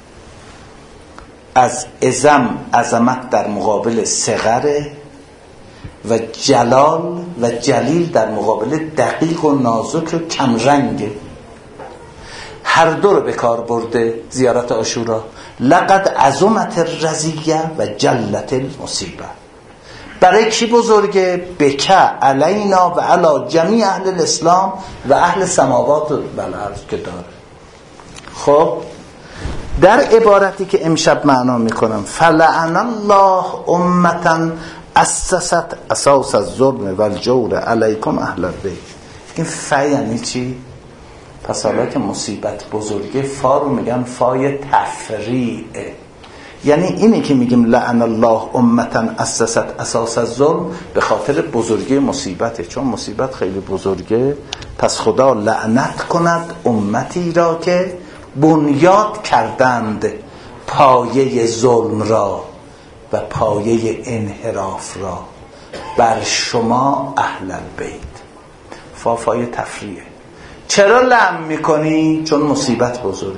از عظمت در مقابل صغره و جلال و جلیل در مقابل دقیق و نازک و کمرنگه. هر دو رو به کار برده زیارت عاشورا. لقد عظمت الرزیه و جلت المصیبه. برای کی بزرگه؟ بک علینا و علی جمیع اهل الاسلام و اهل سماوات و الارض که داره. خب در عبارتی که امشب معنا میکنم فلعن الله امتا اسست اساس الظلم و الجور علیکم اهل البیت. این فا یعنی چی؟ پس حالا که مصیبت بزرگه، فا رو میگن فای تفریعه. یعنی اینی که میگیم لعن الله امتا اسست اساس الظلم به خاطر بزرگی مصیبته، چون مصیبت خیلی بزرگه. پس خدا لعنت کند امتی را که بنیاد کردند پایه ظلم را و پایه انحراف را بر شما اهل البیت. فای تفریعه. چرا لعن میکنی؟ چون مصیبت بزرگه.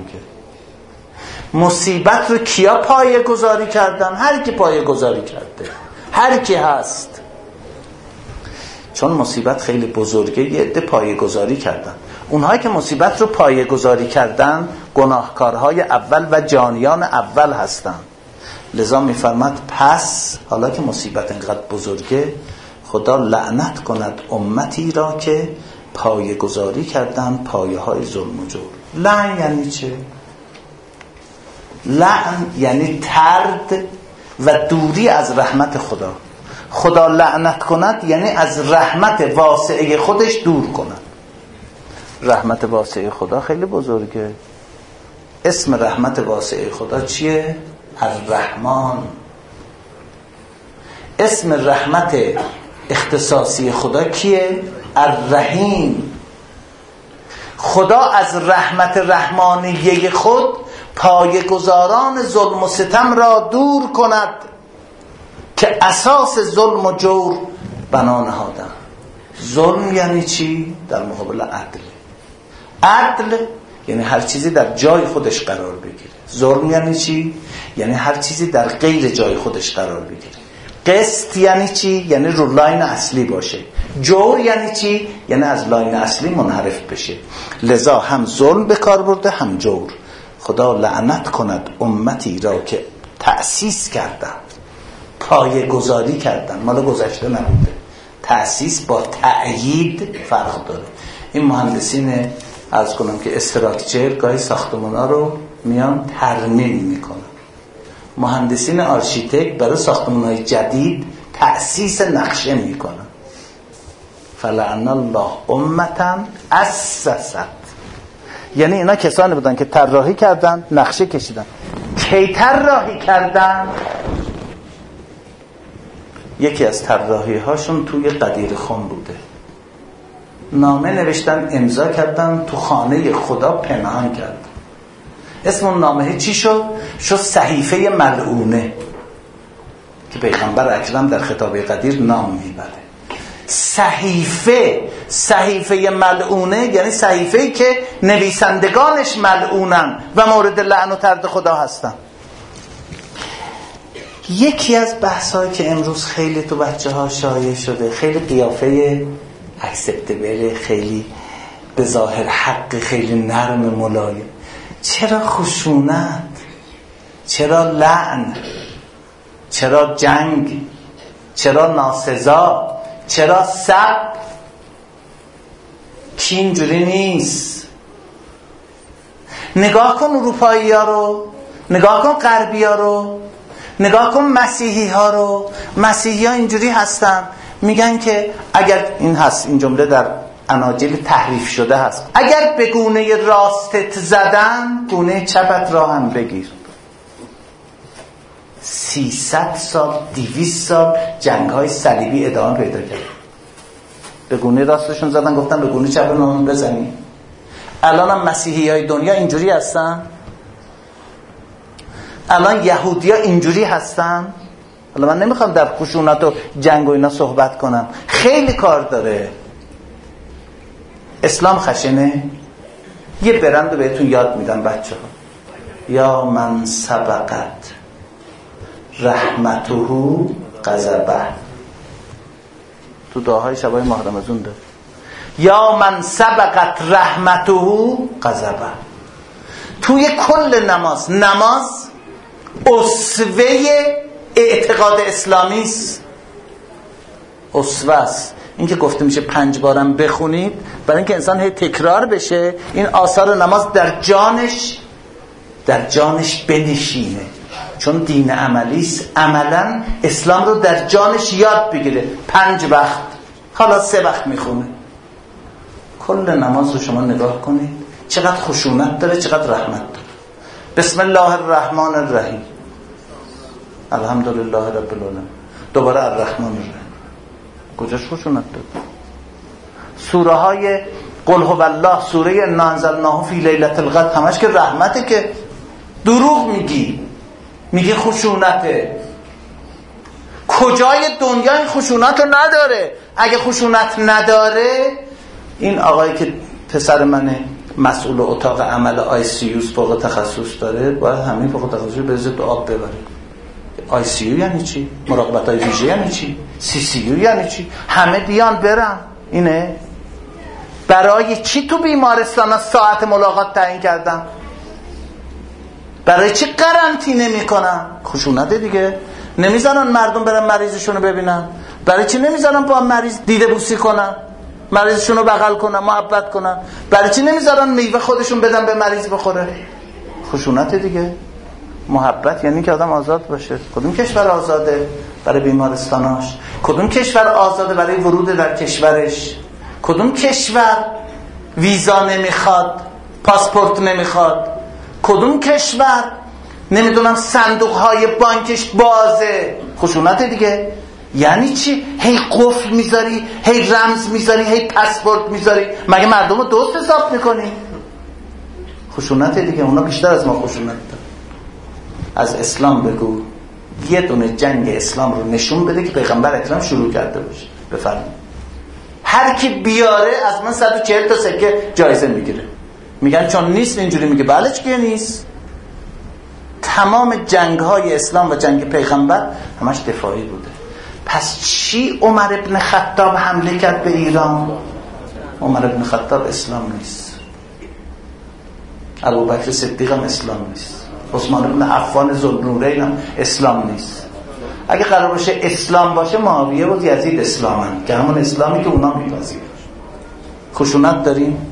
مصیبت رو کیا پایه گذاری کردن؟ هر کی پایه گذاری کرده، هر کی هست. چون مصیبت خیلی بزرگه یه عده پایه گذاری کردن. اونهایی که مصیبت رو پایه گذاری کردن گناهکارهای اول و جانیان اول هستن. لذا میفرماد پس حالا که مصیبت اینقدر بزرگه، خدا لعنت کند امتی را که پایه گذاری کردن پایه های ظلم و جور. لعن یعنی چه؟ لعن یعنی طرد و دوری از رحمت خدا. خدا لعنت کند یعنی از رحمت واسعه خودش دور کند. رحمت واسعه خدا خیلی بزرگه. اسم رحمت واسعه خدا چیه؟ الرحمن. اسم رحمت اختصاصی خدا کیه؟ الرحیم. خدا از رحمت رحمانیه خود پایه‌گذاران ظلم و ستم را دور کند که اساس ظلم و جور بنا نهادند. ظلم یعنی چی؟ در مقابل عدل. عدل یعنی هر چیزی در جای خودش قرار بگیره. ظلم یعنی چی؟ یعنی هر چیزی در غیر جای خودش قرار بگیره. قسط یعنی چی؟ یعنی رو لاین اصلی باشه. جور یعنی چی؟ یعنی از لاین اصلی منحرف بشه. لذا هم ظلم به کار برده هم جور. خدا لعنت کند امتی را که تأسیس کردن، پایه گذاری کردن. مال گذشته نبوده. تأسیس با تأیید فرق داره. این مهندسین عرض کنم که استراکچر گاهی ساختمونا رو میان ترمیم میکنن. مهندسین آرشیتکت برای ساختمان‌های جدید تأسیس نقشه میکنن. فلعن الله امتا اسست، یعنی اینا کسانی بودن که طراحی کردن، نقشه کشیدن. کی طراحی کردن؟ یکی از طراحی هاشون توی قدیرخان بوده. نامه نوشتن، امضا کردن، تو خانه خدا پنهان کردن. اسم اون نامه چی شد؟ شد صحیفه ملعونه که پیغمبر اکرم در خطابه قدیر نام میبره. صحیفه ملعونه یعنی صحیفه‌ای که نویسندگانش ملعونن و مورد لعن و طرد خدا هستن. یکی از بحث‌هایی که امروز خیلی تو بچه‌ها شایع شده، خیلی قیافه اکسپتبل، خیلی به ظاهر حق، خیلی نرم ملایم. چرا خشونت؟ چرا لعن؟ چرا جنگ؟ چرا ناسزا؟ چرا سب؟ کی اینجوری نیست؟ نگاه کن اروپایی ها رو، نگاه کن غربی ها رو، نگاه کن مسیحی ها رو. مسیحی ها اینجوری هستن، میگن که اگر این هست، این جمله در اناجیل تحریف شده هست، اگر به گونه راستت زدن گونه چپت را هم بگیر. 300 سال 200 سال جنگ های صلیبی ادامه پیدا کرد. به گونه راستشون زدن، گفتن به گونه چپ نامون بزنی. الان هم مسیحی های دنیا اینجوری هستن، الان یهودی ها اینجوری هستن. حالا من نمیخوام در خشونت و جنگ و اینا صحبت کنم، خیلی کار داره. اسلام خشنه؟ یه برند رو بهتون یاد میدم بچه ها. یا من سبقت رحمته غضبه، تو دعاهای شبای ماه رمضان داره. یا من سبقت رحمته غضبه. توی کل نماز اسوه اعتقاد اسلامی است. اسوه است. این که گفته میشه 5 بارم بخونید برای اینکه انسان هی تکرار بشه، این آثار نماز در جانش بنشینه. چون دین عملی است، عملا اسلام رو در جانش یاد بگیره. 5 وقت، حالا 3 وقت میخونه. کل نماز رو شما نگاه کنید چقدر خشونت داره، چقدر رحمت داره. بسم الله الرحمن الرحیم، الحمدلله رب العالمین، دوباره الرحمن الرحیم. کجاش خشونت داره؟ سوره های قل هو الله، سوره انا انزلناه فی لیلة القدر، همش که رحمته. که دروغ میگی خشونته. کجای دنیا این خشونت رو نداره؟ اگه خشونت نداره، این آقایی که پسر منه مسئول اتاق عمل ICU فوق تخصص داره، باید همین فوق تخصصی به ضد آب ببره. ICU یعنی چی؟ مراقبت های ویژه یعنی چی؟ CCU یعنی چی؟ همه بیان برن. اینه برای چی تو بیمارستان ها ساعت ملاقات تعیین کردن؟ برای چی قرنطینه میکنن؟ خشونت دیگه. نمیذارن مردم برن مریضشونو ببینن. برای چی نمیذارن با مریض دیده بوسی کنن، مریضشونو بغل کنن، محبت کنن؟ برای چی نمیذارن میوه خودشون بدن به مریض بخوره؟ خشونت دیگه. محبت یعنی که آدم آزاد باشه. کدوم کشور آزاده برای بیمارستاناش؟ کدوم کشور آزاده برای ورود در کشورش؟ کدوم کشور ویزا نمیخواد، پاسپورت نمیخواد؟ کدوم کشور نمیدونم صندوقهای بانکش بازه؟ خشونت دیگه. یعنی چی؟ هی قفل میذاری، هی رمز میذاری، هی پسورد میذاری، مگه مردم رو دوست حساب میکنی؟ خشونت دیگه. اونا بیشتر از ما خشونت دارن. از اسلام بگو یه دونه جنگ اسلام رو نشون بده که پیغمبر اکرم شروع کرده باشه. بفرمایید. هر کی بیاره از من 140 تا سکه جایزه میگیره. میگن چون نیست اینجوری، میگه بله چیه نیست. تمام جنگ های اسلام و جنگ پیغمبر همش دفاعی بوده. پس چی عمر ابن خطاب حمله کرد به ایران؟ عمر ابن خطاب اسلام نیست. ابوبکر صدیق هم اسلام نیست. عثمان ابن عفان ذوالنورین هم اسلام نیست. اگه قرار باشه اسلام باشه معاویه و یزید اسلامن، که همون اسلامی که اونا میپذیرن. خشونت داریم.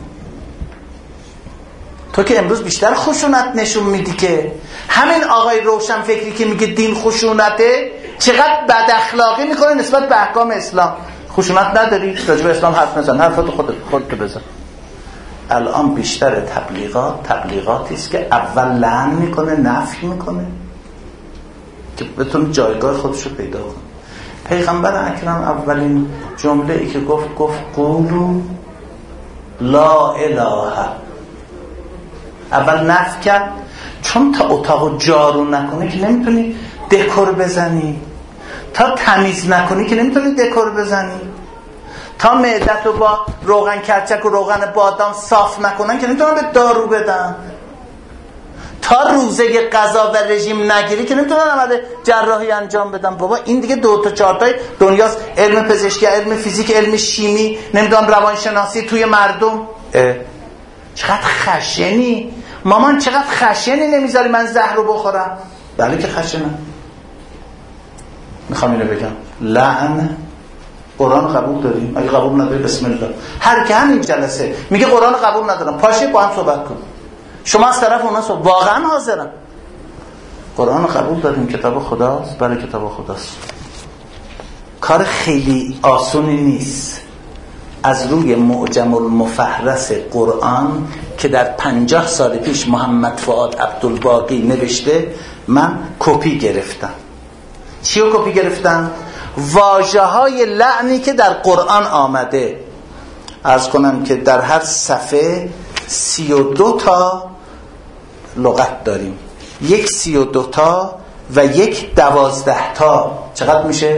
تو که امروز بیشتر خشونت نشون میدی. که همین آقای روشن فکری که میگه دین خشونته، چقدر بد اخلاقی میکنه نسبت به احکام اسلام. خشونت نداری؟ راجع به اسلام حرف نزن، حرفاتو خودت بزن. الان بیشتر تبلیغاتی است که اول لعن میکنه، نفی میکنه که بتونه جایگاه خودشو پیدا کنه. پیغمبر اکرم اولین جمله ای که گفت قولوا لا اله. اول نفی کرد، چون تا اتاقو جارو نکنی که نمیتونی دکور بزنی، تا تمیز نکنی که نمیتونی دکور بزنی، تا معدتو با روغن کرچک و روغن بادام صاف نکنن که نمیتونن به دارو بدن، تا روزه غذا و رژیم نگیری که نمیتونن عمل جراحی انجام بدن. بابا این دیگه 2 تا 4 تای دنیاست. علم پزشکی، علم فیزیک، علم شیمی، نمیدونم روانشناسی توی مردم. چقدر خشنی مامان، چقدر خشنی نمیذاری من زهر رو بخورم. بله که خشنم. میخوام اینو بگم، لعن قرآن قبول داریم؟ اگه قبول نداری بسم الله. هر که همین جلسه میگه قرآن قبول ندارم، پاشه با هم صحبت کن. شما از طرف اونا صحبت. واقعا حاضرم. قرآن قبول داریم، کتاب خداست. بله کتاب خداست. کار خیلی آسونی نیست. از روی معجم المفهرس قرآن که در 50 سال پیش محمد فؤاد عبدالباقی نوشته، من کپی گرفتم. چی رو کپی گرفتم؟ واژه‌های لعنی که در قرآن آمده. عرض کنم که در هر صفحه 32 تا لغت داریم، یک 32 تا و یک 12 تا. چقدر میشه؟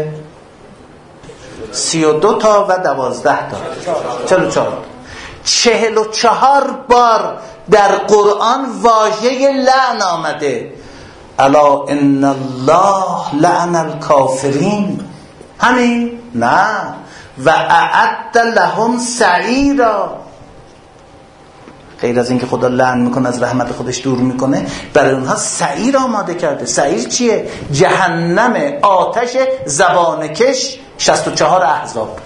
32 تا و 12 تا 44. 44 بار در قرآن واژه لعن آمده. الا ان الله لعن الکافرین. همین؟ نه. و اعد لهم سعیرا. غیر از اینکه خدا لعن میکنه، از رحمت خودش دور میکنه، برای اونها سعیر آماده کرده. سعیر چیه؟ جهنم، آتش زبانکش. 64 احزاب.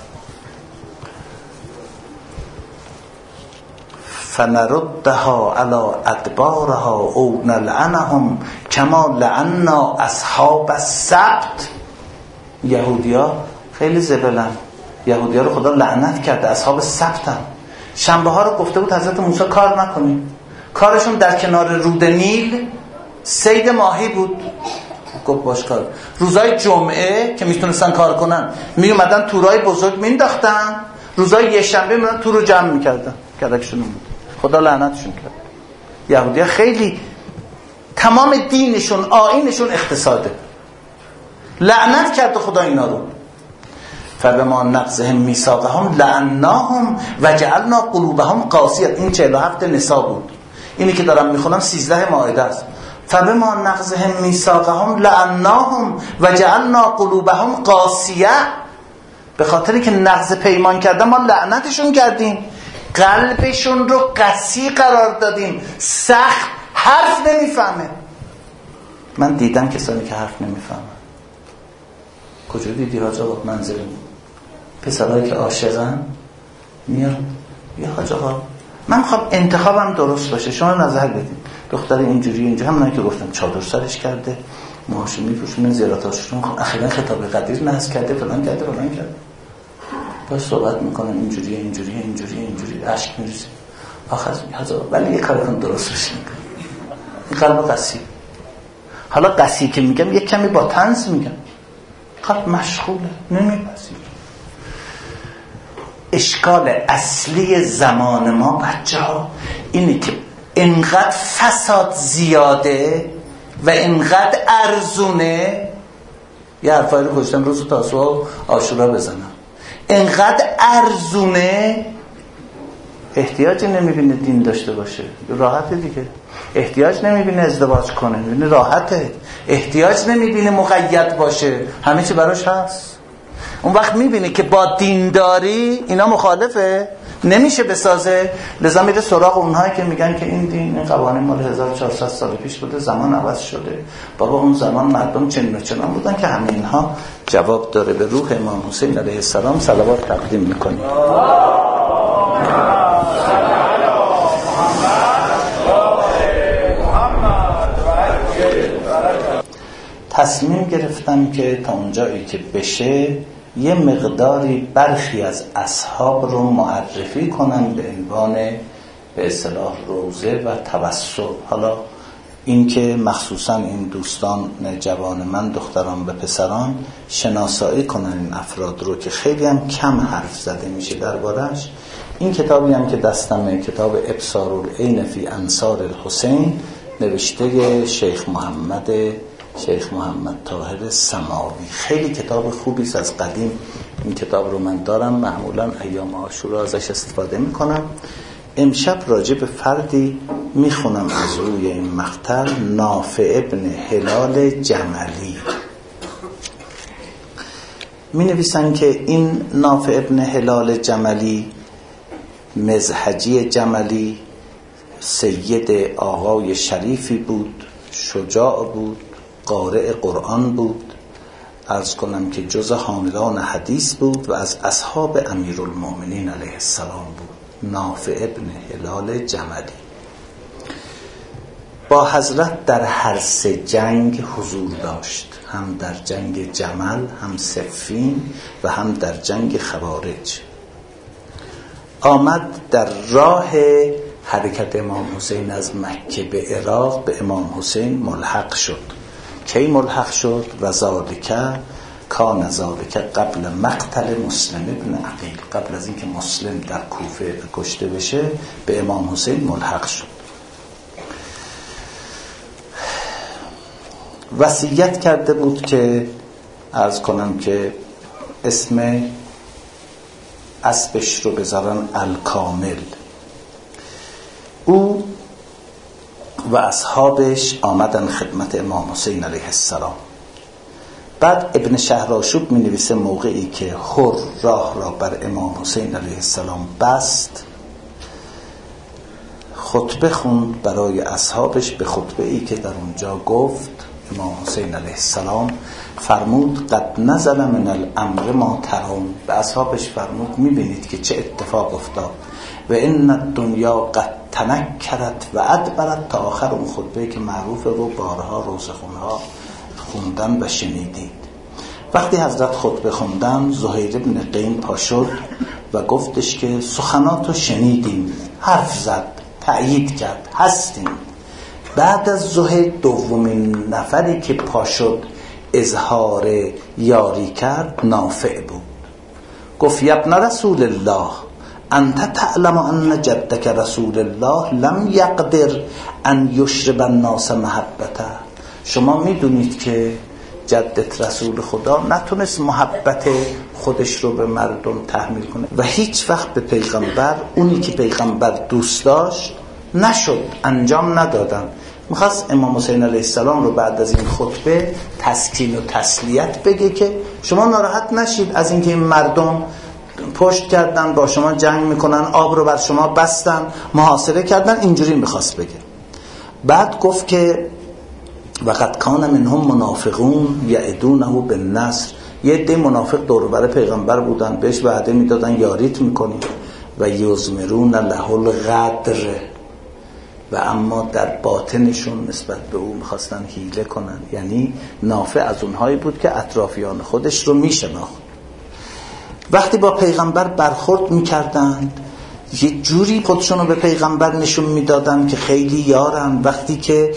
فنردها علی ادبارها او نلعنهم کما لعنا اصحاب السبت. یهودیا خیلی زبلن. یهودیا رو خدا لعنت کرده، اصحاب سبت هم. شنبه ها رو گفته بود حضرت موسی کار نکنید. کارشون در کنار رود نیل صید ماهی بود. گفت باش کار. روزای جمعه که میتونستن کار کنن، می اومدن تورای بزرگ مینداختن، روزای یه شنبه میمدن تور رو جمع میکردن. کدکشون بود. خدا لعنتشون کرد. یهودی‌ها خیلی تمام دینشون، آیینشون اقتصاده. لعنت کرد خدا اینا رو. فبما نقضهم میثاقهم لعناهم وجعلنا قلوبهم قاسیة. این 47 نساء بود. اینی که دارم میخونم 13 مائده است. فبما نقضهم میثاقهم لعناهم وجعلنا قلوبهم قاسیة. به خاطری که نقض پیمان کردن ما لعنتشون کردیم، قلبشون رو قسی قرار دادیم، سخت، حرف نمیفهمه. من دیدم کسانی که حرف نمیفهمن. کجا دیدی حاج آقا؟ منظرم پسرهایی که عاشقن میان یا حاج آقا من میخوام انتخابم درست باشه، شما نظر بدین. دختر اینجوری همونایی که گفتم چادر سرش کرده، موهاشو میپوشونه، زیارتاشون اخیراً خطاب قدیر نحس کرده، فلان کرده. باش صحبت میکنن اینجوری عشق میریزه. آخر حاج آقا ولی یه کار کن درست بشه. این قلب قسی. حالا قسی که میگم یک کمی با طنز میگم. قلب مشغوله، نمیپذیره. اشکال اصلی زمان ما بچه‌ها اینه که انقدر فساد زیاده و انقدر ارزونه. یه حرفایی رو گذاشتم روز تاسوعا و عاشورا بزنم. انقدر ارزونه احتیاجی نمیبینه دین داشته باشه، راحته دیگه. احتیاج نمیبینه ازدواج کنه، ببینه راحته. احتیاج نمیبینه مقید باشه، همه چی براش هست. اون وقت میبینه که با دینداری اینا مخالفه، نمیشه بسازه، لذا میره سراغ اونهایی که میگن که این دین، این قوانین مال 1400 سال پیش بوده، زمان عوض شده. بابا اون زمان مردم چنین و چنان بودن که همه اینها جواب داره. به روح امام حسین علیه السلام صلوات تقدیم میکنیم. تصمیم گرفتم که تا اونجایی که بشه یه مقداری برخی از اصحاب رو معرفی کنم به عنوان به اصطلاح روضه و توسل. حالا این که مخصوصا این دوستان جوان من، دختران و پسران، شناسایی کنن این افراد رو که خیلی هم کم حرف زده میشه دربارش. این کتابی هم که دستمه، کتاب ابصارالعین فی انصار الحسین، نوشته شیخ محمد طاهر سماوی. خیلی کتاب خوبی است، از قدیم این کتاب رو من دارم، معمولا ایام عاشورا ازش استفاده میکنم. امشب راجع به فردی میخونم از روی این مقطع، نافع ابن هلال جملی. می نویسن که این نافع ابن هلال جملی، مزحجی جملی، سید آقای شریفی بود، شجاع بود، قارئ قرآن بود، عرض کنم که جز حاملان حدیث بود و از اصحاب امیرالمؤمنین علیه السلام بود. نافع ابن هلال جملی با حضرت در هر سه جنگ حضور داشت، هم در جنگ جمل، هم صفین و هم در جنگ خوارج. آمد در راه حرکت امام حسین از مکه به عراق به امام حسین ملحق شد. کی ملحق شد؟ و ذالک کان ذالک قبل مقتل مسلم ابن عقیل، قبل از اینکه مسلم در کوفه کشته بشه به امام حسین ملحق شد. وصیت کرده بود که عرض کنم که اسم اسبش رو بذارن الکامل. او و اصحابش آمدن خدمت امام حسین علیه السلام. بعد ابن شهرآشوب می نویسه موقعی که حر راه را بر امام حسین علیه السلام بست، خطبه خوند برای اصحابش. به خطبه ای که در اونجا گفت امام حسین علیه السلام فرمود قد نزل من الامر ما ترون، به اصحابش فرمود میبینید که چه اتفاق افتاد. و ان الدنیا قد تنکرت و ادبرت، تا آخر اون خطبه که معروفه رو بارها روزخونها خوندن و شنیدید. وقتی حضرت خطبه خوندن، زهیر بن قین پا شد و گفتش که سخناتو شنیدیم، حرف زد، تأیید کرد، هستیم. بعد از زهیر دومین نفری که پا شد اظهار یاری کرد نافع بود. گفت یا ابن رسول الله انت تعلم ان جدک رسول الله لم یقدر ان یشرب الناس محبته. شما میدونید که جدت رسول خدا نتونست محبت خودش رو به مردم تحمیل کنه و هیچ وقت به پیغمبر اونی که پیغمبر دوست داشت نشد، انجام ندادن. میخواست امام حسین علیه السلام رو بعد از این خطبه تسکین و تسلیت بگه که شما ناراحت نشید از اینکه این مردم پشت کردن، با شما جنگ میکنن، آب رو بر شما بستن، محاصره کردن. اینجوری میخواست بگه. بعد گفت که وقد کان منهم منافقون یعدونه بالنصر، یه عده منافق دور و بر پیغمبر بودن، بهش وعده میدادن یاریت میکنیم. و یزمرون له الغدر، و اما در باطنشون نسبت به او میخواستن حیله کنن. یعنی نافع از اونهایی بود که اطرافیان خودش رو میشناخت. وقتی با پیغمبر برخورد میکردند یه جوری خودشون رو به پیغمبر نشون میدادن که خیلی یارن. وقتی که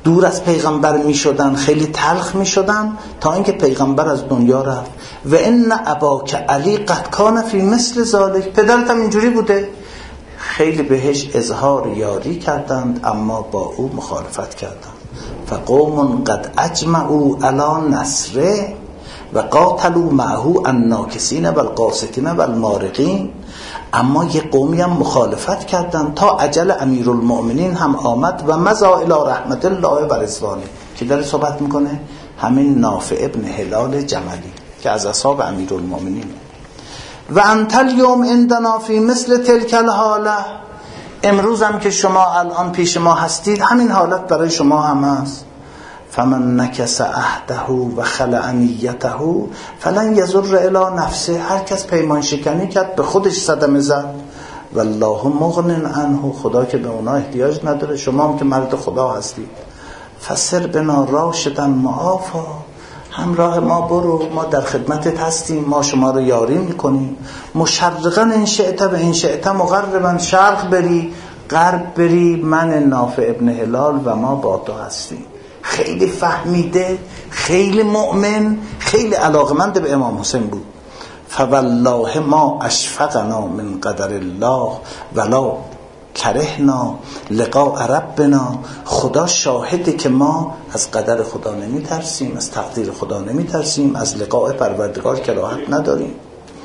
دور از پیغمبر می شدن، خیلی تلخ می شدن تا اینکه پیغمبر از دنیا رفت. و ان اباک علی قد کان فی مثل ذلک، پدرت هم اینجوری بوده. خیلی بهش اظهار یاری کردند اما با او مخالفت کردند. فقوم قد اجمعوا علی نصره و قاتلوا معه الناکسین و القاسطین و المارقین. اما یه قومی هم مخالفت کردند تا اجل امیرالمؤمنین هم آمد و مضا الی رحمت الله و رضوانه. که داره صحبت میکنه همین نافع ابن هلال جملی که از اصحاب امیرالمؤمنین. و انت اليوم عندنا فی مثل تلک الحاله، امروز هم که شما الان پیش ما هستید همین حالت برای شما هم هست. فمن نکس عهده و خلع نیته فلن یضر الی نفسه، هر کس پیمان شکنی کرد به خودش صدمه زد. والله مغن عنه، خدا که به اونا احتیاج نداره، شما هم که مرد خدا هستید. فسر بنا راشدا معافا، همراه ما برو، ما در خدمتت هستیم، ما شما رو یاری میکنیم. مشرقا ان شئت و ان شئت مغربا، شرق بری غرب بری، من نافع ابن هلال و ما با تو هستیم. خیلی فهمیده، خیلی مؤمن، خیلی علاقمند به امام حسین بود. فوالله ما اشفقنا من قدر الله ولا کرهنا لقاء ربنا، خدا شاهده که ما از قدر خدا نمی ترسیم، از تقدیر خدا نمی ترسیم، از لقاء پروردگار کراهت نداریم.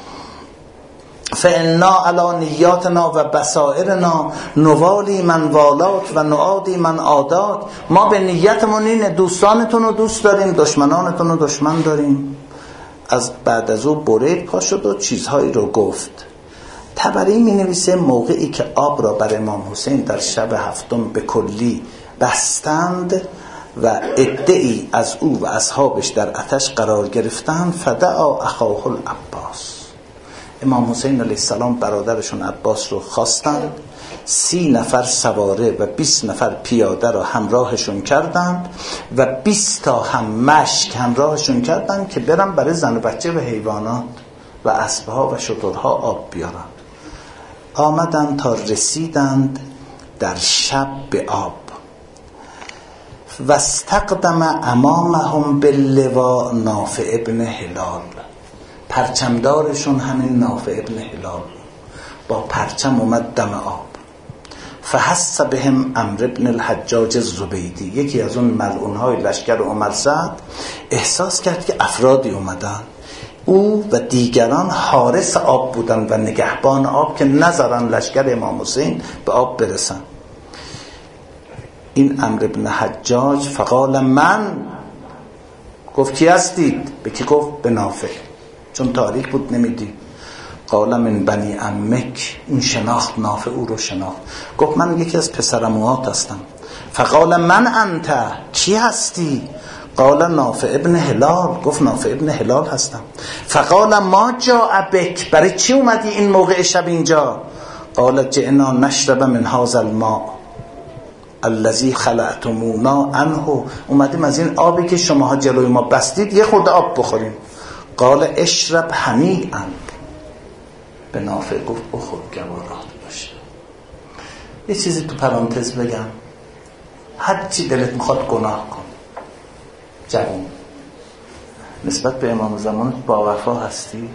فانا علی نیاتنا و بصائرنا نوالی من والات و نعادی من عادات، ما به نیتمون اینه دوستانتون رو دوست داریم، دشمنانتون رو دشمن داریم. از بعد از او برید پا شد و چیزهایی رو گفت. طبری می نویسه موقعی که آب را بر امام حسین در شب هفتم به کلی بستند و عده‌ای از او و اصحابش در آتش قرار گرفتند، فدعا اخاه العباس، امام حسین علیه السلام برادرشون عباس رو خواستند. 30 نفر سواره و 20 نفر پیاده را همراهشون کردند و 20 تا هم مشک همراهشون کردند که برن برای زن و بچه و حیوانات و اسبها و شترها آب بیارن. آمدند تا رسیدند در شب به آب. و استقدم امامهم باللواء نافع ابن هلال، پرچمدارشون همین نافع ابن هلال با پرچم اومد دم آب. فحس بهم عمرو بن الحجاج الزبیدی، یکی از اون ملعونهای لشکر عمر سعد احساس کرد که افرادی اومدن. او و دیگران حارس آب بودن و نگهبان آب که نذارن لشکر امام حسین به آب برسن. این عمرو بن حجاج فقال من، گفت کی هستید؟ به کی گفت؟ به نافع، چون تاریک بود نمیدید. قال من بنی عمک، این شناخت، نافع او رو شناخت. گفت من یکی از پسرعموات هستم. فقال من انت، کی هستی؟ قال نافع ابن هلال، گفت نافع ابن هلال هستم. فقال ما جاء بک، برای چی اومدی این موقع شب اینجا؟ قال جئنا نشرب من هذا الماء الذي خلعتمونا عنه، اومدیم از این آبی که شماها جلوی ما بستید یه خورده آب بخوریم. قال اشرب هنیئا، به نافع گفت بخور گوارات باشه. یه چیزی تو پرانتز بگم، هر چی دلت میخواد گناه کن. جوان نسبت به امام زمان با وفا هستی؟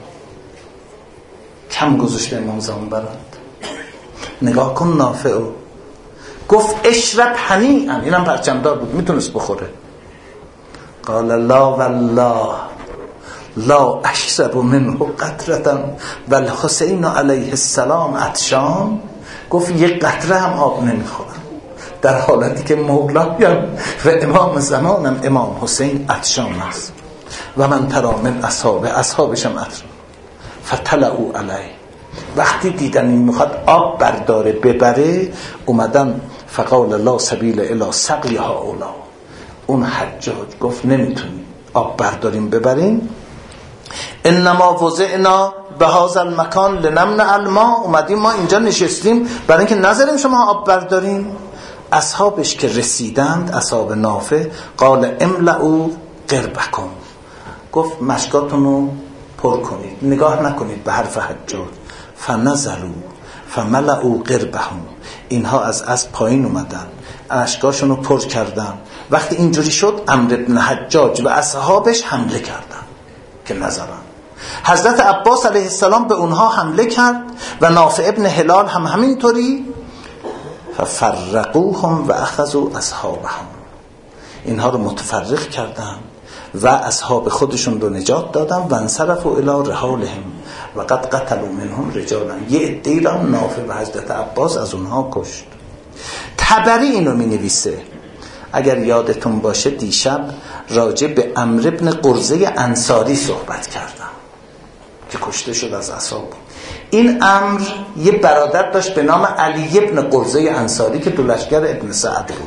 کم گذاشته امام زمان برات؟ نگاه کن نافع گفت اشرب هنیئا، اینم پرچمدار بود میتونست بخوره. قال لا والله لا اشرب منه قطرة والحسین علیه السلام عطشان، گفت یک قطره هم آب نمیخورم در حالتی که مولایم و امام زمانم امام حسین عطشان است و من ترا من اصحابشم عطشان. فطلعوا علیه، وقتی دیدن این میخواد آب برداره ببره اومدن. فقال لا سبیل الی سقی هؤلاء، اون حجاج گفت نمیتونیم آب برداریم ببریم. انما وضعنا به هذا المکان لنمنع الماء، اومدیم ما اینجا نشستیم برای اینکه نذاریم شما آب برداریم. اصحابش که رسیدند، اصحاب نافع، قال املؤوا قربکم، گفت مشکاتون رو پر کنید، نگاه نکنید به حرف حجاج. فنزلوا فملئوا قربهم، اینها از پایین اومدن، اشکاشون رو پر کردن. وقتی اینجوری شد عمرو بن حجاج و اصحابش حمله کردن که نظرن. حضرت عباس علیه السلام به اونها حمله کرد و نافع ابن هلال هم همینطوری. ففرقوهم و اخذوا اصحابهم، اینها رو متفرق کردن و اصحاب خودشون رو نجات دادن. و انصرفوا الی رحالهم و قد قتلوا منهم رجالا، یه عده‌ای را نافع و حضرت عباس از اونها کشت. طبری اینو می نویسه. اگر یادتون باشه دیشب راجع به عمرو بن قرظه انصاری صحبت کردم که کشته شد از اصحاب. این عمرو یه برادر داشت به نام علی ابن قرظه انصاری که تو لشکر ابن سعد بود.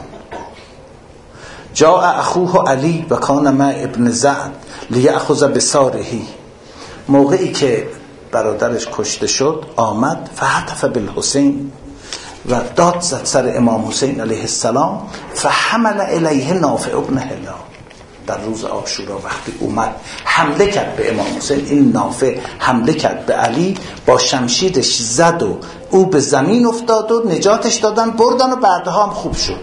جاء اخوه علی و کان مع ابن زعد لیأخذ بسارهی، موقعی که برادرش کشته شد آمد فحتف بالحسین و داد زد سر امام حسین علیه السلام. فحمل الیه نافع ابن هلال، در روز عاشورا وقتی اومد حمله کرد به امام حسین، این نافع حمله کرد به علی، با شمشیرش زد و او به زمین افتاد و نجاتش دادن، بردن و بعدها هم خوب شد.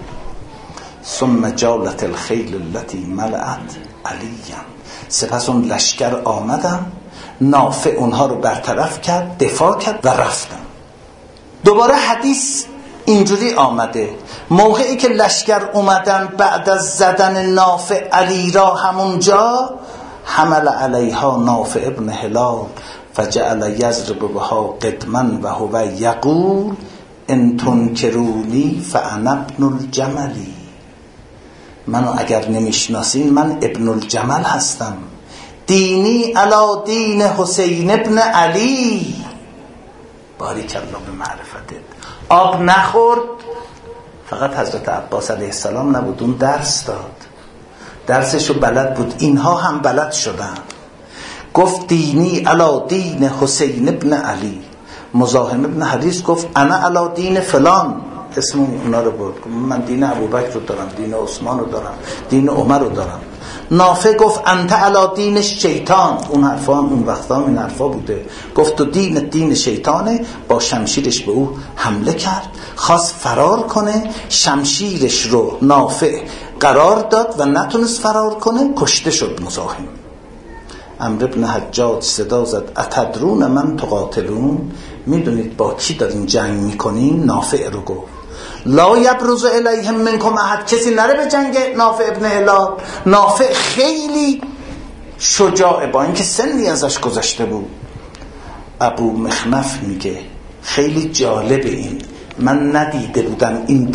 ثم جالت الخیل التي ملأت علیا، سپس اون لشکر آمدن، نافع اونها رو برطرف کرد، دفاع کرد و رفتن. دوباره حدیث اینجوری آمده موقعی که لشکر اومدن بعد از زدن نافع علی را همونجا، حمل علیها نافع ابن هلال فجعل یضرب بها قدما و هو یقول ان تنکرونی فانا ابن الجملی، منو اگر نمیشناسین من ابن الجمل هستم، دینی علی دین حسین ابن علی. باریک الله به معرفتت. آب نخورد، فقط حضرت عباس علیه السلام نبود، اون درس داد، درسشو بلد بود، اینها هم بلد شدن. گفت دینی علی دین حسین ابن علی. مزاحم ابن حدیث گفت انا علی دین فلان، اسم اونا رو برد، من دین ابوبکر رو دارم، دین عثمان رو دارم، دین عمر رو دارم. نافع گفت انت علی دین شیطان، اون حرفا هم اون وقتا هم این حرفا بوده. گفت تو دین شیطانه. با شمشیرش به او حمله کرد، خواست فرار کنه، شمشیرش رو نافع قرار داد و نتونست فرار کنه، کشته شد مزاحم. عمرو بن حجاج صدا زد اتدرون من تقاتلون، میدونید با کی دارین جنگ میکنین؟ نافع رو گفت لا یبرز الیهم منکم احد، کسی نره به جنگ نافع ابن هلال. نافع خیلی شجاعه، با اینکه سنی ازش گذشته بود. ابو مخنف میگه خیلی جالب، این من ندیده بودم این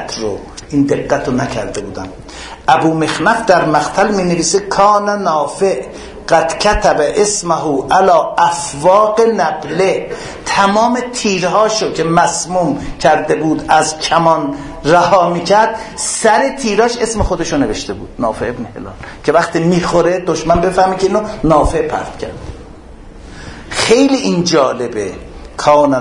دقت رو نکرده بودم. ابو مخنف در مقتل می نویسه کان نافع قد کتب اسمه علی افواق نبله، تمام تیرهاشو که مسموم کرده بود از کمان رها میکرد، سر تیراش اسم خودشو نوشته بود، نافع ابن هلال، که وقتی میخوره دشمن بفهمه که اینو نافع پرت کرد. خیلی این جالبه. کان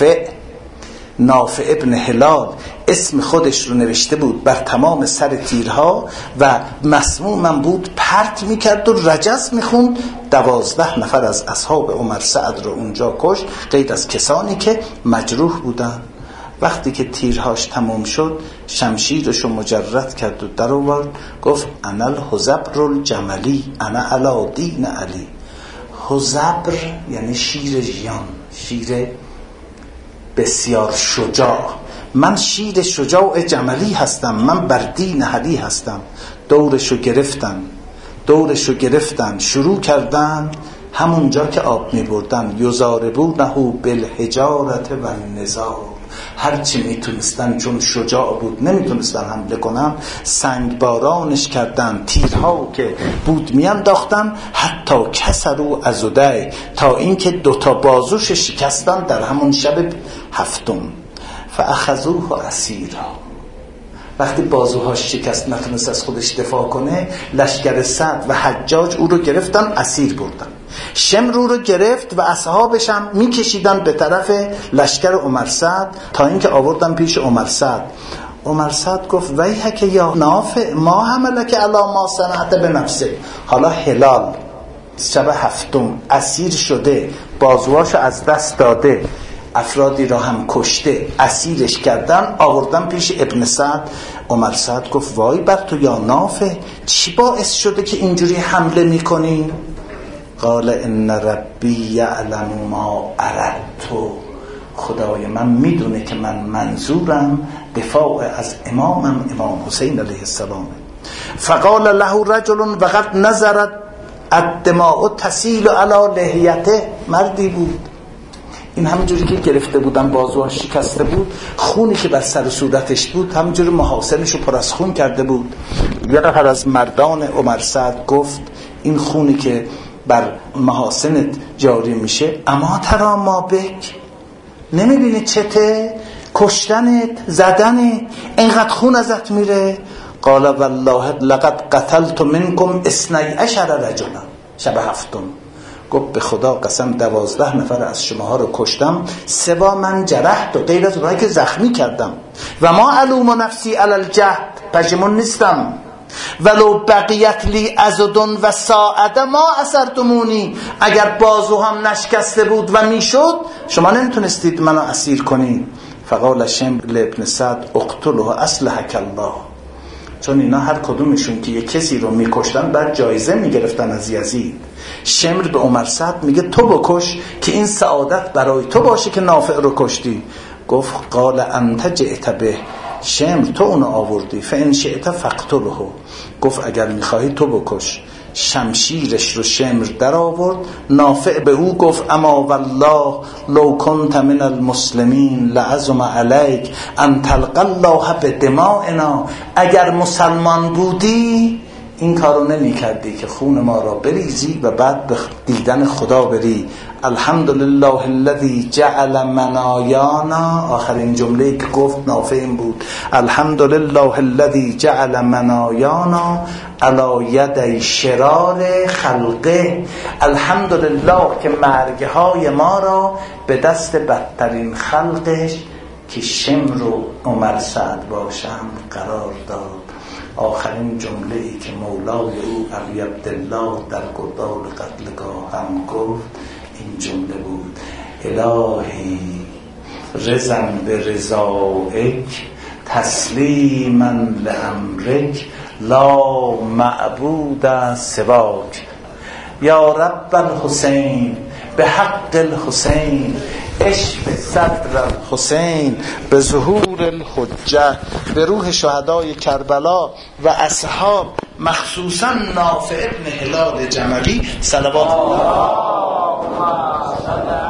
نافع ابن هلال اسم خودش رو نوشته بود بر تمام سر تیرها و مسموم بود، پرت میکرد و رجز میخوند. 12 نفر از اصحاب عمر سعد رو اونجا کشت، غیر از کسانی که مجروح بودن. وقتی که تیرهاش تمام شد شمشیرش رو مجرد کرد و در آورد، گفت انا الحزبر الجملی انا علی دین علی. حزبر یعنی شیر ژیان، شیر بسیار شجاع، من شیر شجاع جملی هستم، من بر دین علی هستم. دورشو گرفتن شروع کردن همونجا که آب می بردن، یضاربونه بالحجارة و النزال، هرچی میتونستن، چون شجاع بود نمیتونستن حمله کنن، سنگ بارانش کردن، تیرها که بود میانداختن، حتی کسرو عضدیه، تا اینکه 2 بازوش شکستن در همون شب 7. فاخذوه اسیرا، وقتی بازوهاش شکست نتونست از خودش دفاع کنه، لشکر سعد و حجاج او رو گرفتن اسیر بردن. شمر رو گرفت و اصحابش هم میکشیدن به طرف لشکر عمر سعد تا اینکه آوردن پیش عمر سعد. عمر سعد گفت ویحک یا نافع ما حملک علی ما صنعت بنفسک. حالا هلال شب 7 اسیر شده، بازوهاشو از دست داده، افرادی را هم کشته، اسیرش کردن، آوردن پیش ابن سعد. عمر سعد گفت وای بر تو یا نافع، چی باعث شده که اینجوری حمله میکنی؟ قال ان ربی یعلم ما اردت، خدای من میدونه که من منظورم دفاع از امام حسین علیه السلام. فقال له رجل وقد نظرت الدماء تسیل علی لحیته، مردی بود این همونجوری که گرفته بودن بازوهاش شکسته بود، خونی که بر سر صورتش بود همونجوری محاصرش رو پر از خون کرده بود. یه نفر از مردان عمر سعد گفت این خونی که بر محاسنت جاری میشه، اما ترا ما بک، نمیبینی چته؟ کشتنت، زدنت، اینقدر خون ازت میره. قال والله لقد قتلت منكم 12 رجلا، شب هفتم گفت به خدا قسم 12 نفر از شماها رو کشتم، سوا من جرحت، و غیر از اونایی که زخمی کردم. و ما علوم نفسی علی الجهد، پشیمون نیستم. ولو بقیت لی ازدن و ساعده ما اثرتمونی، اگر بازو هم نشکسته بود و میشد شما نمیتونستید منو اسیر کنید. فقال شمر لابن سعد اقتله اصلحک الله، چون اینا هر کدومشون که یک کسی رو میکشتن بعد جایزه میگرفتن از یزید. شمر به عمر سعد میگه تو بکش که این سعادت برای تو باشه که نافع رو کشتی. گفت قال انت جئت به، شمر تو اونو آوردی، فان شئت فقتله، گفت اگر میخواهی تو بکش. شمشیرش رو شمر در آورد. نافع به او گفت اما والله لو کنت من المسلمین لعظم علیک ان تلقى الله بدمائنا، اگر مسلمان بودی این کارو نمی کردی که خون ما را بریزی و بعد به دیدن خدا بری. الحمدلله الذی جعل منایانا، آخرین جمله‌ای که گفت نافع این بود، الحمدلله الذی جعل منایانا علی یدی شرار خلقه، الحمدلله که مرگهای ما را به دست بدترین خلقش که شمر و عمر سعد باشند قرار داد. آخرین جمله‌ای که مولای او ابی عبدالله در گردال قتلگاه هم گفت این جمله بود: الهی رضا به رضایک تسلیما لامرک لا معبود سواک، یا رب الحسین به حق الحسین اشف صدر الحسین به ظهور الحجه، به روح شهدای کربلا و اصحاب، مخصوصا نافع ابن هلال جملی صلوات الله.